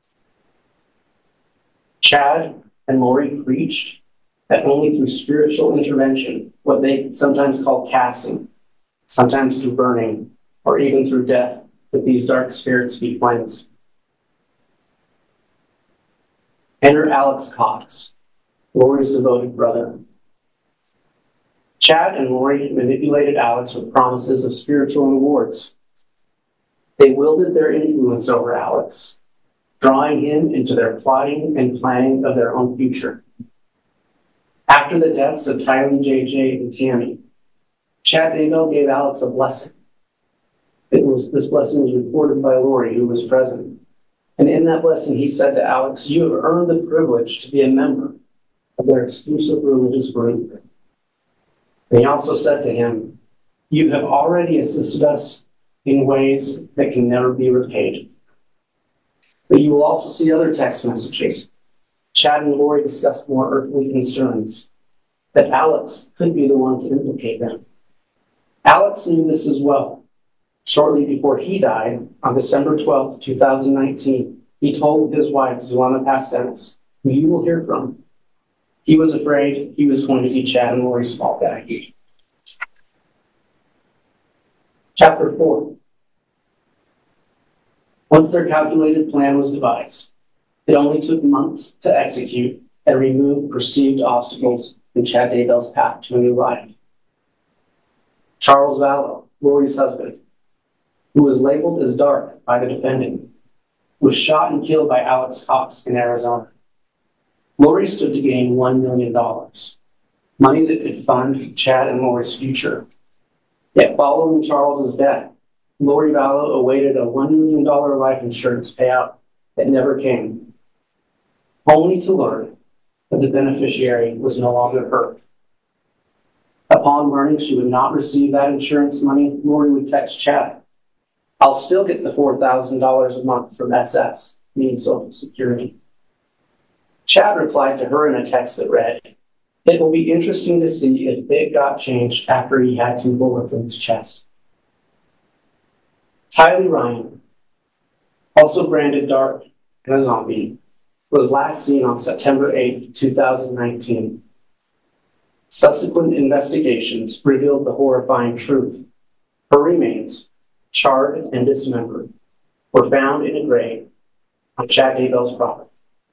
Chad and Lori preached that only through spiritual intervention, what they sometimes called casting, sometimes through burning, or even through death, could these dark spirits be cleansed. Enter Alex Cox, Lori's devoted brother. Chad and Lori manipulated Alex with promises of spiritual rewards. They wielded their influence over Alex, drawing him into their plotting and planning of their own future. After the deaths of Tylee, J J, and Tammy, Chad Daybell gave Alex a blessing. It was, this blessing was reported by Lori, who was present. And in that blessing, he said to Alex, "You have earned the privilege to be a member of their exclusive religious group." And he also said to him, "You have already assisted us in ways that can never be repaid." But you will also see other text messages. Chad and Lori discussed more earthly concerns, that Alex could be the one to implicate them. Alex knew this as well. Shortly before he died, on December twelfth, twenty nineteen, he told his wife, Zulana Pastenis, who you will hear from, he was afraid he was going to be Chad and Lori's fall guy. Chapter four. Once their calculated plan was devised, it only took months to execute and remove perceived obstacles in Chad Daybell's path to a new life. Charles Vallow, Lori's husband, who was labeled as dark by the defendant, was shot and killed by Alex Cox in Arizona. Lori stood to gain one million dollars, money that could fund Chad and Lori's future. Yet following Charles's death, Lori Vallow awaited a one million dollars life insurance payout that never came, only to learn that the beneficiary was no longer her. Upon learning she would not receive that insurance money, Lori would text Chad, "I'll still get the four thousand dollars a month from S S, meaning Social Security." Chad replied to her in a text that read, "It will be interesting to see if it got changed after he had two bullets in his chest." Tylee Ryan, also branded dark and a zombie, was last seen on September eighth, twenty nineteen. Subsequent investigations revealed the horrifying truth. Her remains, charred and dismembered, were found in a grave on Chad Daybell's property.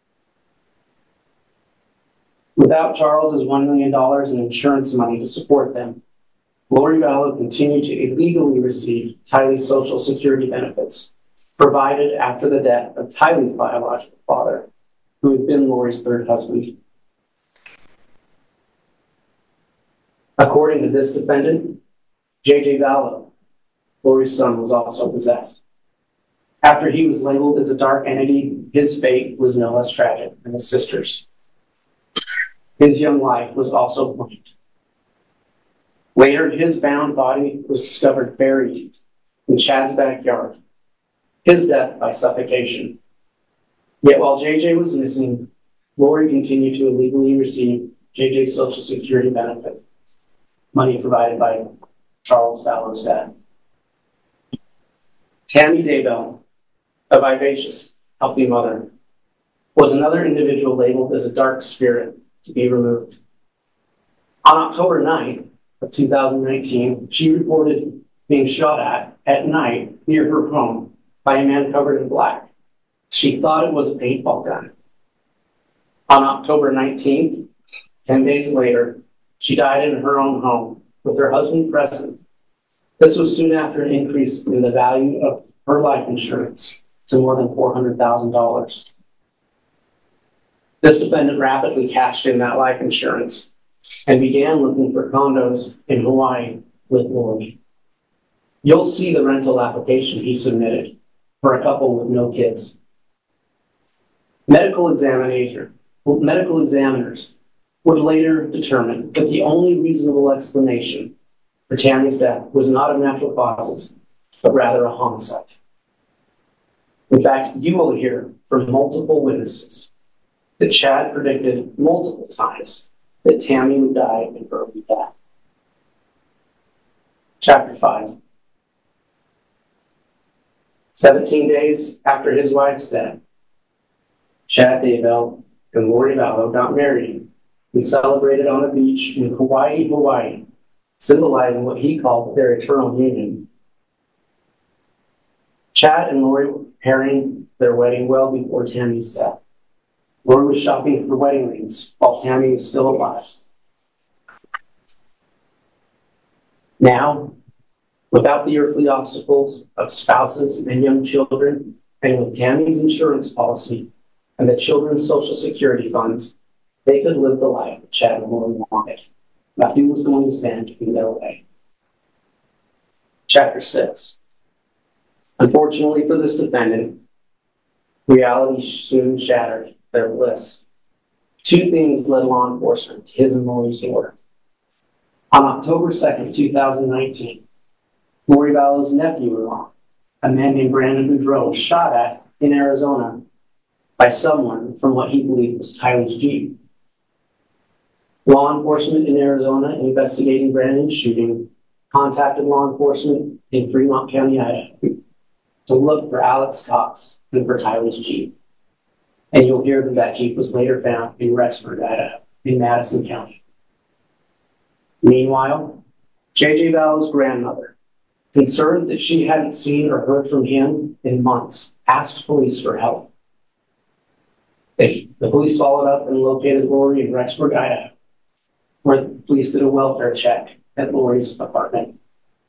Without Charles's one million dollars in insurance money to support them, Lori Vallow continued to illegally receive Tylee's Social Security benefits, provided after the death of Tylee's biological father, who had been Lori's third husband. According to this defendant, J J Vallow, Lori's son, was also possessed. After he was labeled as a dark entity, his fate was no less tragic than his sister's. His young life was also claimed. Later, his bound body was discovered buried in Chad's backyard, his death by suffocation. Yet while J J was missing, Lori continued to illegally receive J J's Social Security benefit, money provided by Charles Ballow's dad. Tammy Daybell, a vivacious, healthy mother, was another individual labeled as a dark spirit to be removed. On October ninth of two thousand nineteen, she reported being shot at at night near her home by a man covered in black. She thought it was a paintball gun. On October nineteenth, ten days later, she died in her own home with her husband present. This was soon after an increase in the value of her life insurance to more than four hundred thousand dollars. This defendant rapidly cashed in that life insurance and began looking for condos in Hawaii with Lori. You'll see the rental application he submitted for a couple with no kids. Medical examiner, medical examiners would later determine that the only reasonable explanation for Tammy's death was not of natural causes, but rather a homicide. In fact, you will hear from multiple witnesses that Chad predicted multiple times that Tammy would die an early death. Chapter five. Seventeen days after his wife's death, Chad Daybell and Lori Vallow got married and celebrated on a beach in Kauai, Hawaii, symbolizing what he called their eternal union. Chad and Lori were preparing their wedding well before Tammy's death. Lori was shopping for wedding rings while Tammy was still alive. Now, without the earthly obstacles of spouses and young children, and with Tammy's insurance policy and the children's social security funds, they could live the life that Chad and Lori wanted. Nothing was going to stand in their way. Chapter six. Unfortunately for this defendant, reality soon shattered their bliss. Two things led law enforcement to his and Lori's door. On October second, two thousand nineteen, Lori Vallow's nephew-in-law, a man named Brandon Boudreaux, was shot at in Arizona by someone from what he believed was Tylee's Jeep. Law enforcement in Arizona investigating Brandon's shooting contacted law enforcement in Fremont County, Idaho, to look for Alex Cox and for Tylee's Jeep. And you'll hear that that Jeep was later found in Rexburg, Idaho, in Madison County. Meanwhile, J J Vallow's grandmother, concerned that she hadn't seen or heard from him in months, asked police for help. They, the police followed up and located Lori in Rexburg, Idaho, where the police did a welfare check at Lori's apartment.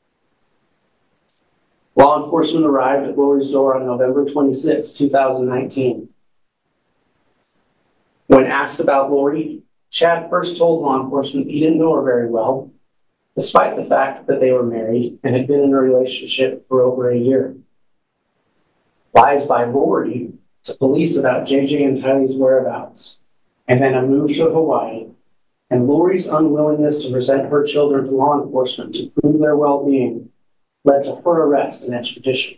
Law enforcement arrived at Lori's door on November twenty-sixth, two thousand nineteen. When asked about Lori, Chad first told law enforcement he didn't know her very well, despite the fact that they were married and had been in a relationship for over a year. Lies by Lori to police about J J and Tylee's whereabouts, and then a move to Hawaii, and Lori's unwillingness to present her children to law enforcement to prove their well-being led to her arrest and extradition.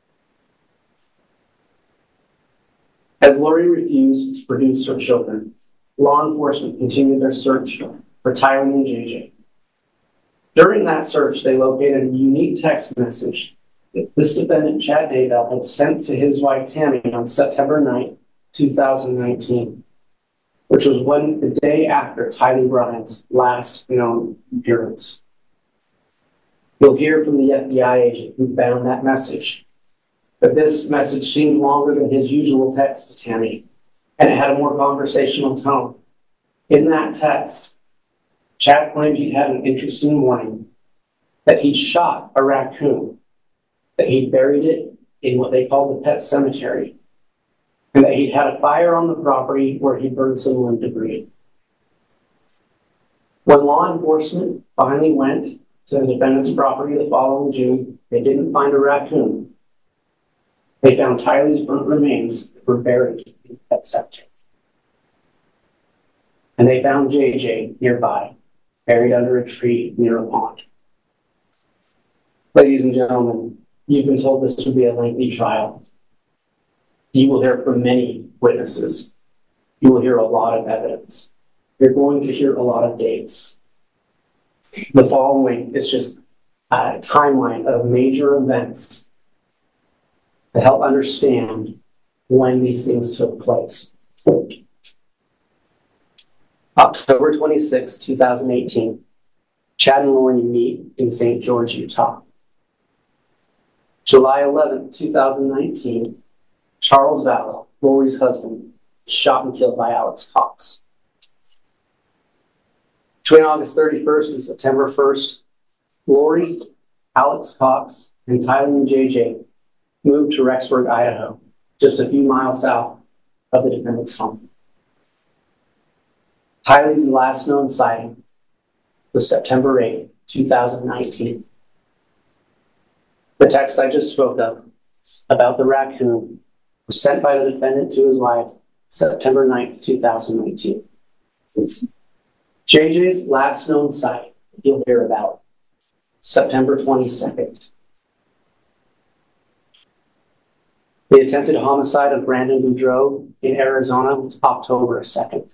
As Lori refused to produce her children, law enforcement continued their search for Tylee and J J. During that search, they located a unique text message that this defendant, Chad Daybell, had sent to his wife, Tammy, on September ninth, two thousand nineteen, which was one, the day after Tylee Bryant's last known appearance. You'll hear from the F B I agent who found that message, but this message seemed longer than his usual text to Tammy, and it had a more conversational tone. In that text, Chad claimed he'd had an interesting morning, that he'd shot a raccoon, that he'd buried it in what they called the pet cemetery, and that he'd had a fire on the property where he'd burned some limb debris. When law enforcement finally went to the defendant's property the following June, they didn't find a raccoon. They found Tylee's burnt remains that were buried in that cemetery. And they found J J nearby, buried under a tree near a pond. Ladies and gentlemen, you've been told this would be a lengthy trial. You will hear from many witnesses. You will hear a lot of evidence. You're going to hear a lot of dates. The following is just a timeline of major events to help understand when these things took place. October twenty-sixth, two thousand eighteen, Chad and Lori meet in Saint George, Utah. July eleventh, two thousand nineteen, Charles Vallow, Lori's husband, is shot and killed by Alex Cox. Between August thirty-first and September first, Lori, Alex Cox, and Tylee and J J moved to Rexburg, Idaho, just a few miles south of the defendant's home. Tylee's last known sighting was September eighth, two thousand nineteen. The text I just spoke of about the raccoon was sent by the defendant to his wife September ninth, two thousand nineteen. J J's last known sighting you'll hear about September twenty-second. The attempted homicide of Brandon Boudreaux in Arizona was October second.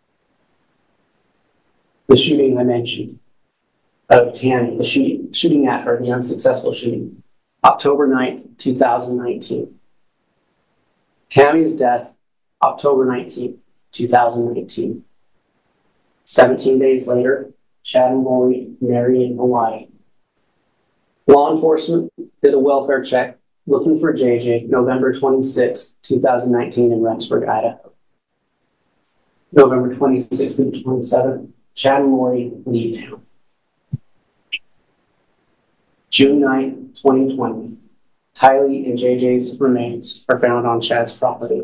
The shooting I mentioned of Tammy, the shooting, shooting at her, the unsuccessful shooting, October ninth, two thousand nineteen. Tammy's death, October nineteenth, two thousand nineteen. seventeen days later, Chad and Lori married in Hawaii. Law enforcement did a welfare check looking for J J November twenty-sixth, two thousand nineteen in Rexburg, Idaho. November twenty-sixth and twenty-seventh, Chad and Lori leave town. June ninth, twenty twenty, Tylee and J J's remains are found on Chad's property.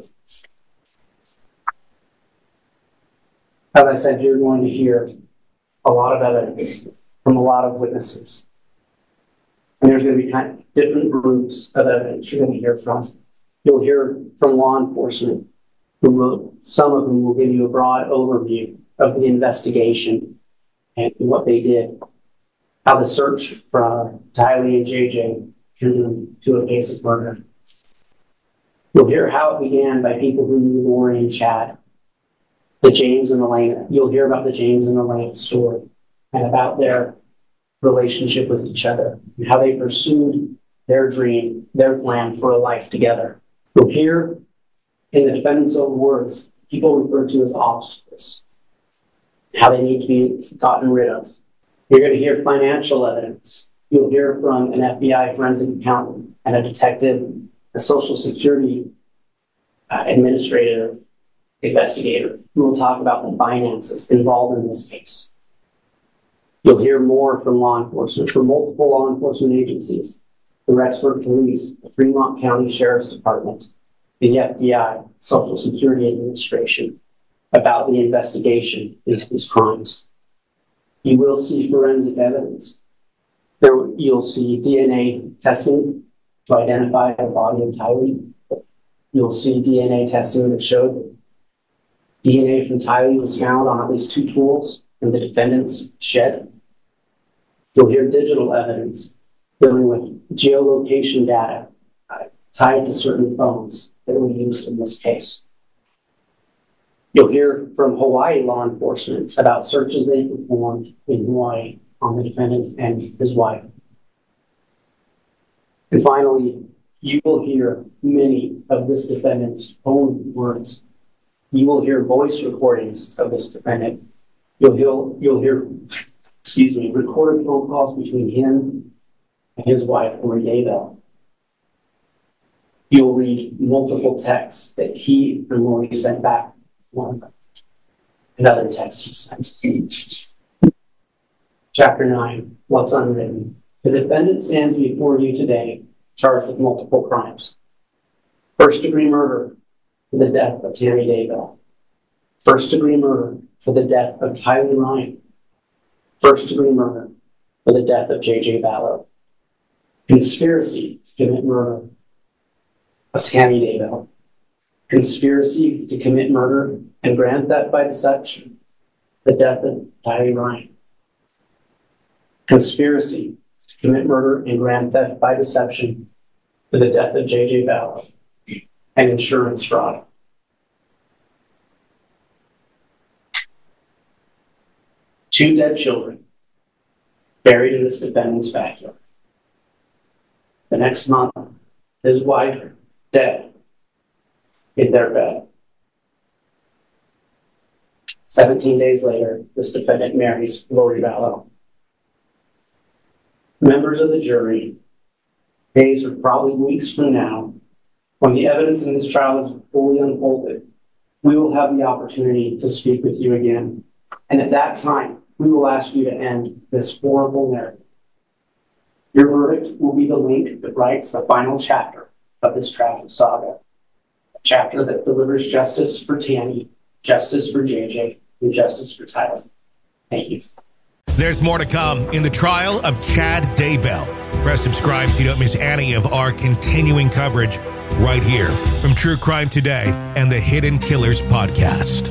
As I said, you're going to hear a lot of evidence from a lot of witnesses. And there's going to be kind of different groups of evidence you're going to hear from. You'll hear from law enforcement, who will, some of whom will give you a broad overview of the investigation and what they did, how the search for Tylee and J J turned to a case of murder. You'll hear how it began by people who knew Lori and Chad, the James and Elena. You'll hear about the James and Elena story and about their relationship with each other and how they pursued their dream, their plan for a life together. You'll hear in the defendant's own words, people referred to as obstacles, how they need to be gotten rid of. You're going to hear financial evidence. You'll hear from an F B I forensic accountant and a detective, a Social Security uh, administrative investigator who will talk about the finances involved in this case. You'll hear more from law enforcement, from multiple law enforcement agencies, the Rexburg Police, the Fremont County Sheriff's Department, the F B I, Social Security Administration, about the investigation into these crimes. You will see forensic evidence. There, you'll see D N A testing to identify the body of Tylee. You'll see D N A testing that showed that D N A from Tylee was found on at least two tools in the defendant's shed. You'll hear digital evidence dealing with geolocation data uh, tied to certain phones that were used in this case. You'll hear from Hawaii law enforcement about searches they performed in Hawaii on the defendant and his wife. And finally, you will hear many of this defendant's own words. You will hear voice recordings of this defendant. You'll hear, you'll hear, excuse me, recorded phone calls between him and his wife, Lori Daybell. You'll read multiple texts that he and Lori sent back. Another text he sent. Chapter nine, what's unwritten. The defendant stands before you today, charged with multiple crimes. First degree murder for the death of Tammy Daybell. First degree murder for the death of Tylee Ryan. First degree murder for the death of J J Vallow. Conspiracy to commit murder of Tammy Daybell. Conspiracy to commit murder and grand theft by deception, the death of Tylee Ryan. Conspiracy to commit murder and grand theft by deception, for the death of J J Bell, and insurance fraud. Two dead children buried in this defendant's backyard. The next month, his wife dead in their bed. Seventeen days later, this defendant marries Lori Vallow. Members of the jury, days or probably weeks from now, when the evidence in this trial is fully unfolded, we will have the opportunity to speak with you again. And at that time, we will ask you to end this horrible narrative. Your verdict will be the link that writes the final chapter of this tragic saga. A chapter that delivers justice for Tammy, justice for J J, and justice for Tylee. Thank you. There's more to come in the trial of Chad Daybell. Press subscribe so you don't miss any of our continuing coverage right here from True Crime Today and the Hidden Killers podcast.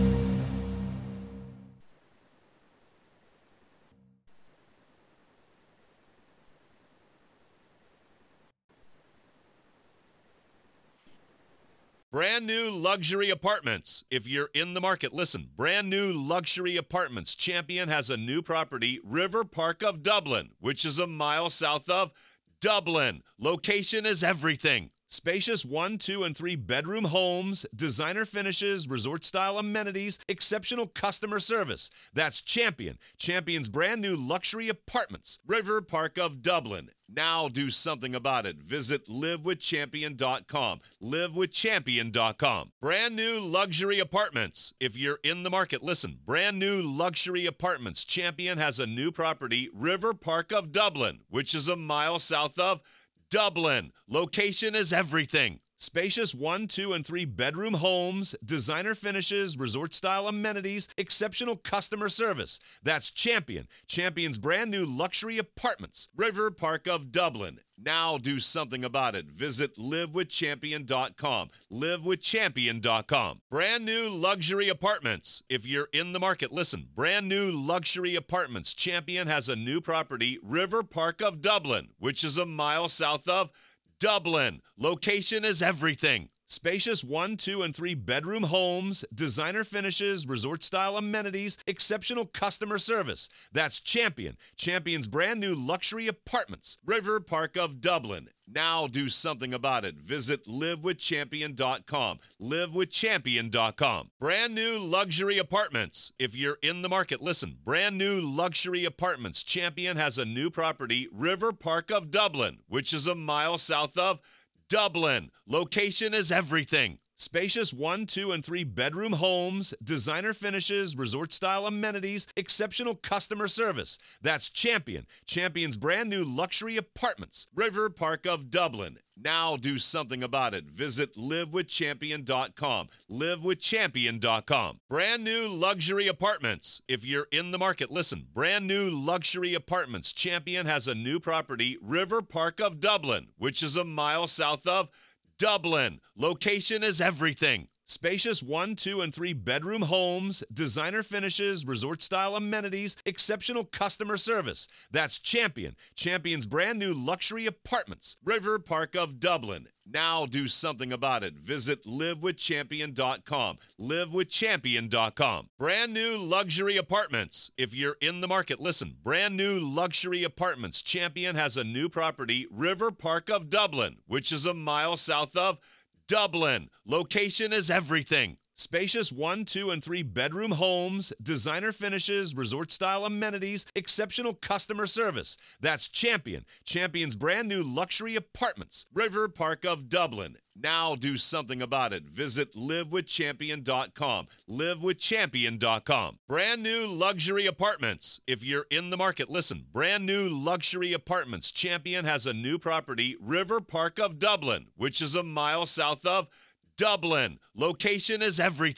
Brand new luxury apartments. If you're in the market, listen. Brand new luxury apartments. Champion has a new property, River Park of Dublin, which is a mile south of Dublin. Location is everything. Spacious one, two, and three bedroom homes, designer finishes, resort-style amenities, exceptional customer service. That's Champion. Champion's brand new luxury apartments, River Park of Dublin. Now do something about it. Visit live with champion dot com. live with champion dot com. Brand new luxury apartments. If you're in the market, listen. Brand new luxury apartments. Champion has a new property, River Park of Dublin, which is a mile south of Dublin. Location is everything. Spacious one, two, and three bedroom homes, designer finishes, resort-style amenities, exceptional customer service. That's Champion. Champion's brand new luxury apartments, River Park of Dublin. Now do something about it. Visit live with champion dot com. live with champion dot com. Brand new luxury apartments. If you're in the market, listen. Brand new luxury apartments. Champion has a new property, River Park of Dublin, which is a mile south of Dublin. Location is everything. Spacious one, two, and three bedroom homes, designer finishes, resort-style amenities, exceptional customer service. That's Champion. Champion's brand new luxury apartments, River Park of Dublin. Now do something about it. Visit live with champion dot com. live with champion dot com. Brand new luxury apartments. If you're in the market, listen. Brand new luxury apartments. Champion has a new property, River Park of Dublin, which is a mile south of Dublin. Location is everything. Spacious one, two, and three bedroom homes, designer finishes, resort-style amenities, exceptional customer service. That's Champion. Champion's brand new luxury apartments, River Park of Dublin. Now do something about it. Visit live with champion dot com. live with champion dot com. Brand new luxury apartments. If you're in the market, listen. Brand new luxury apartments. Champion has a new property, River Park of Dublin, which is a mile south of Dublin. Location is everything. Spacious one, two, and three bedroom homes, designer finishes, resort-style amenities, exceptional customer service. That's Champion. Champion's brand new luxury apartments, River Park of Dublin. Now do something about it. Visit live with champion dot com. live with champion dot com. Brand new luxury apartments. If you're in the market, listen. Brand new luxury apartments. Champion has a new property, River Park of Dublin, which is a mile south of Dublin. Location is everything. Spacious one, two, and three bedroom homes, designer finishes, resort-style amenities, exceptional customer service. That's Champion. Champion's brand new luxury apartments, River Park of Dublin. Now do something about it. Visit live with champion dot com. live with champion dot com. Brand new luxury apartments. If you're in the market, listen. Brand new luxury apartments. Champion has a new property, River Park of Dublin, which is a mile south of Dublin. Location is everything.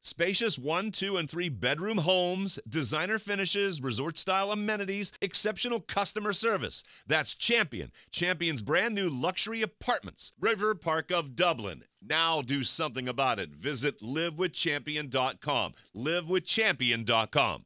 Spacious one, two, and three bedroom homes, designer finishes, resort style amenities, exceptional customer service. That's Champion. Champion's brand new luxury apartments. River Park of Dublin. Now do something about it. Visit live with champion dot com. live with champion dot com.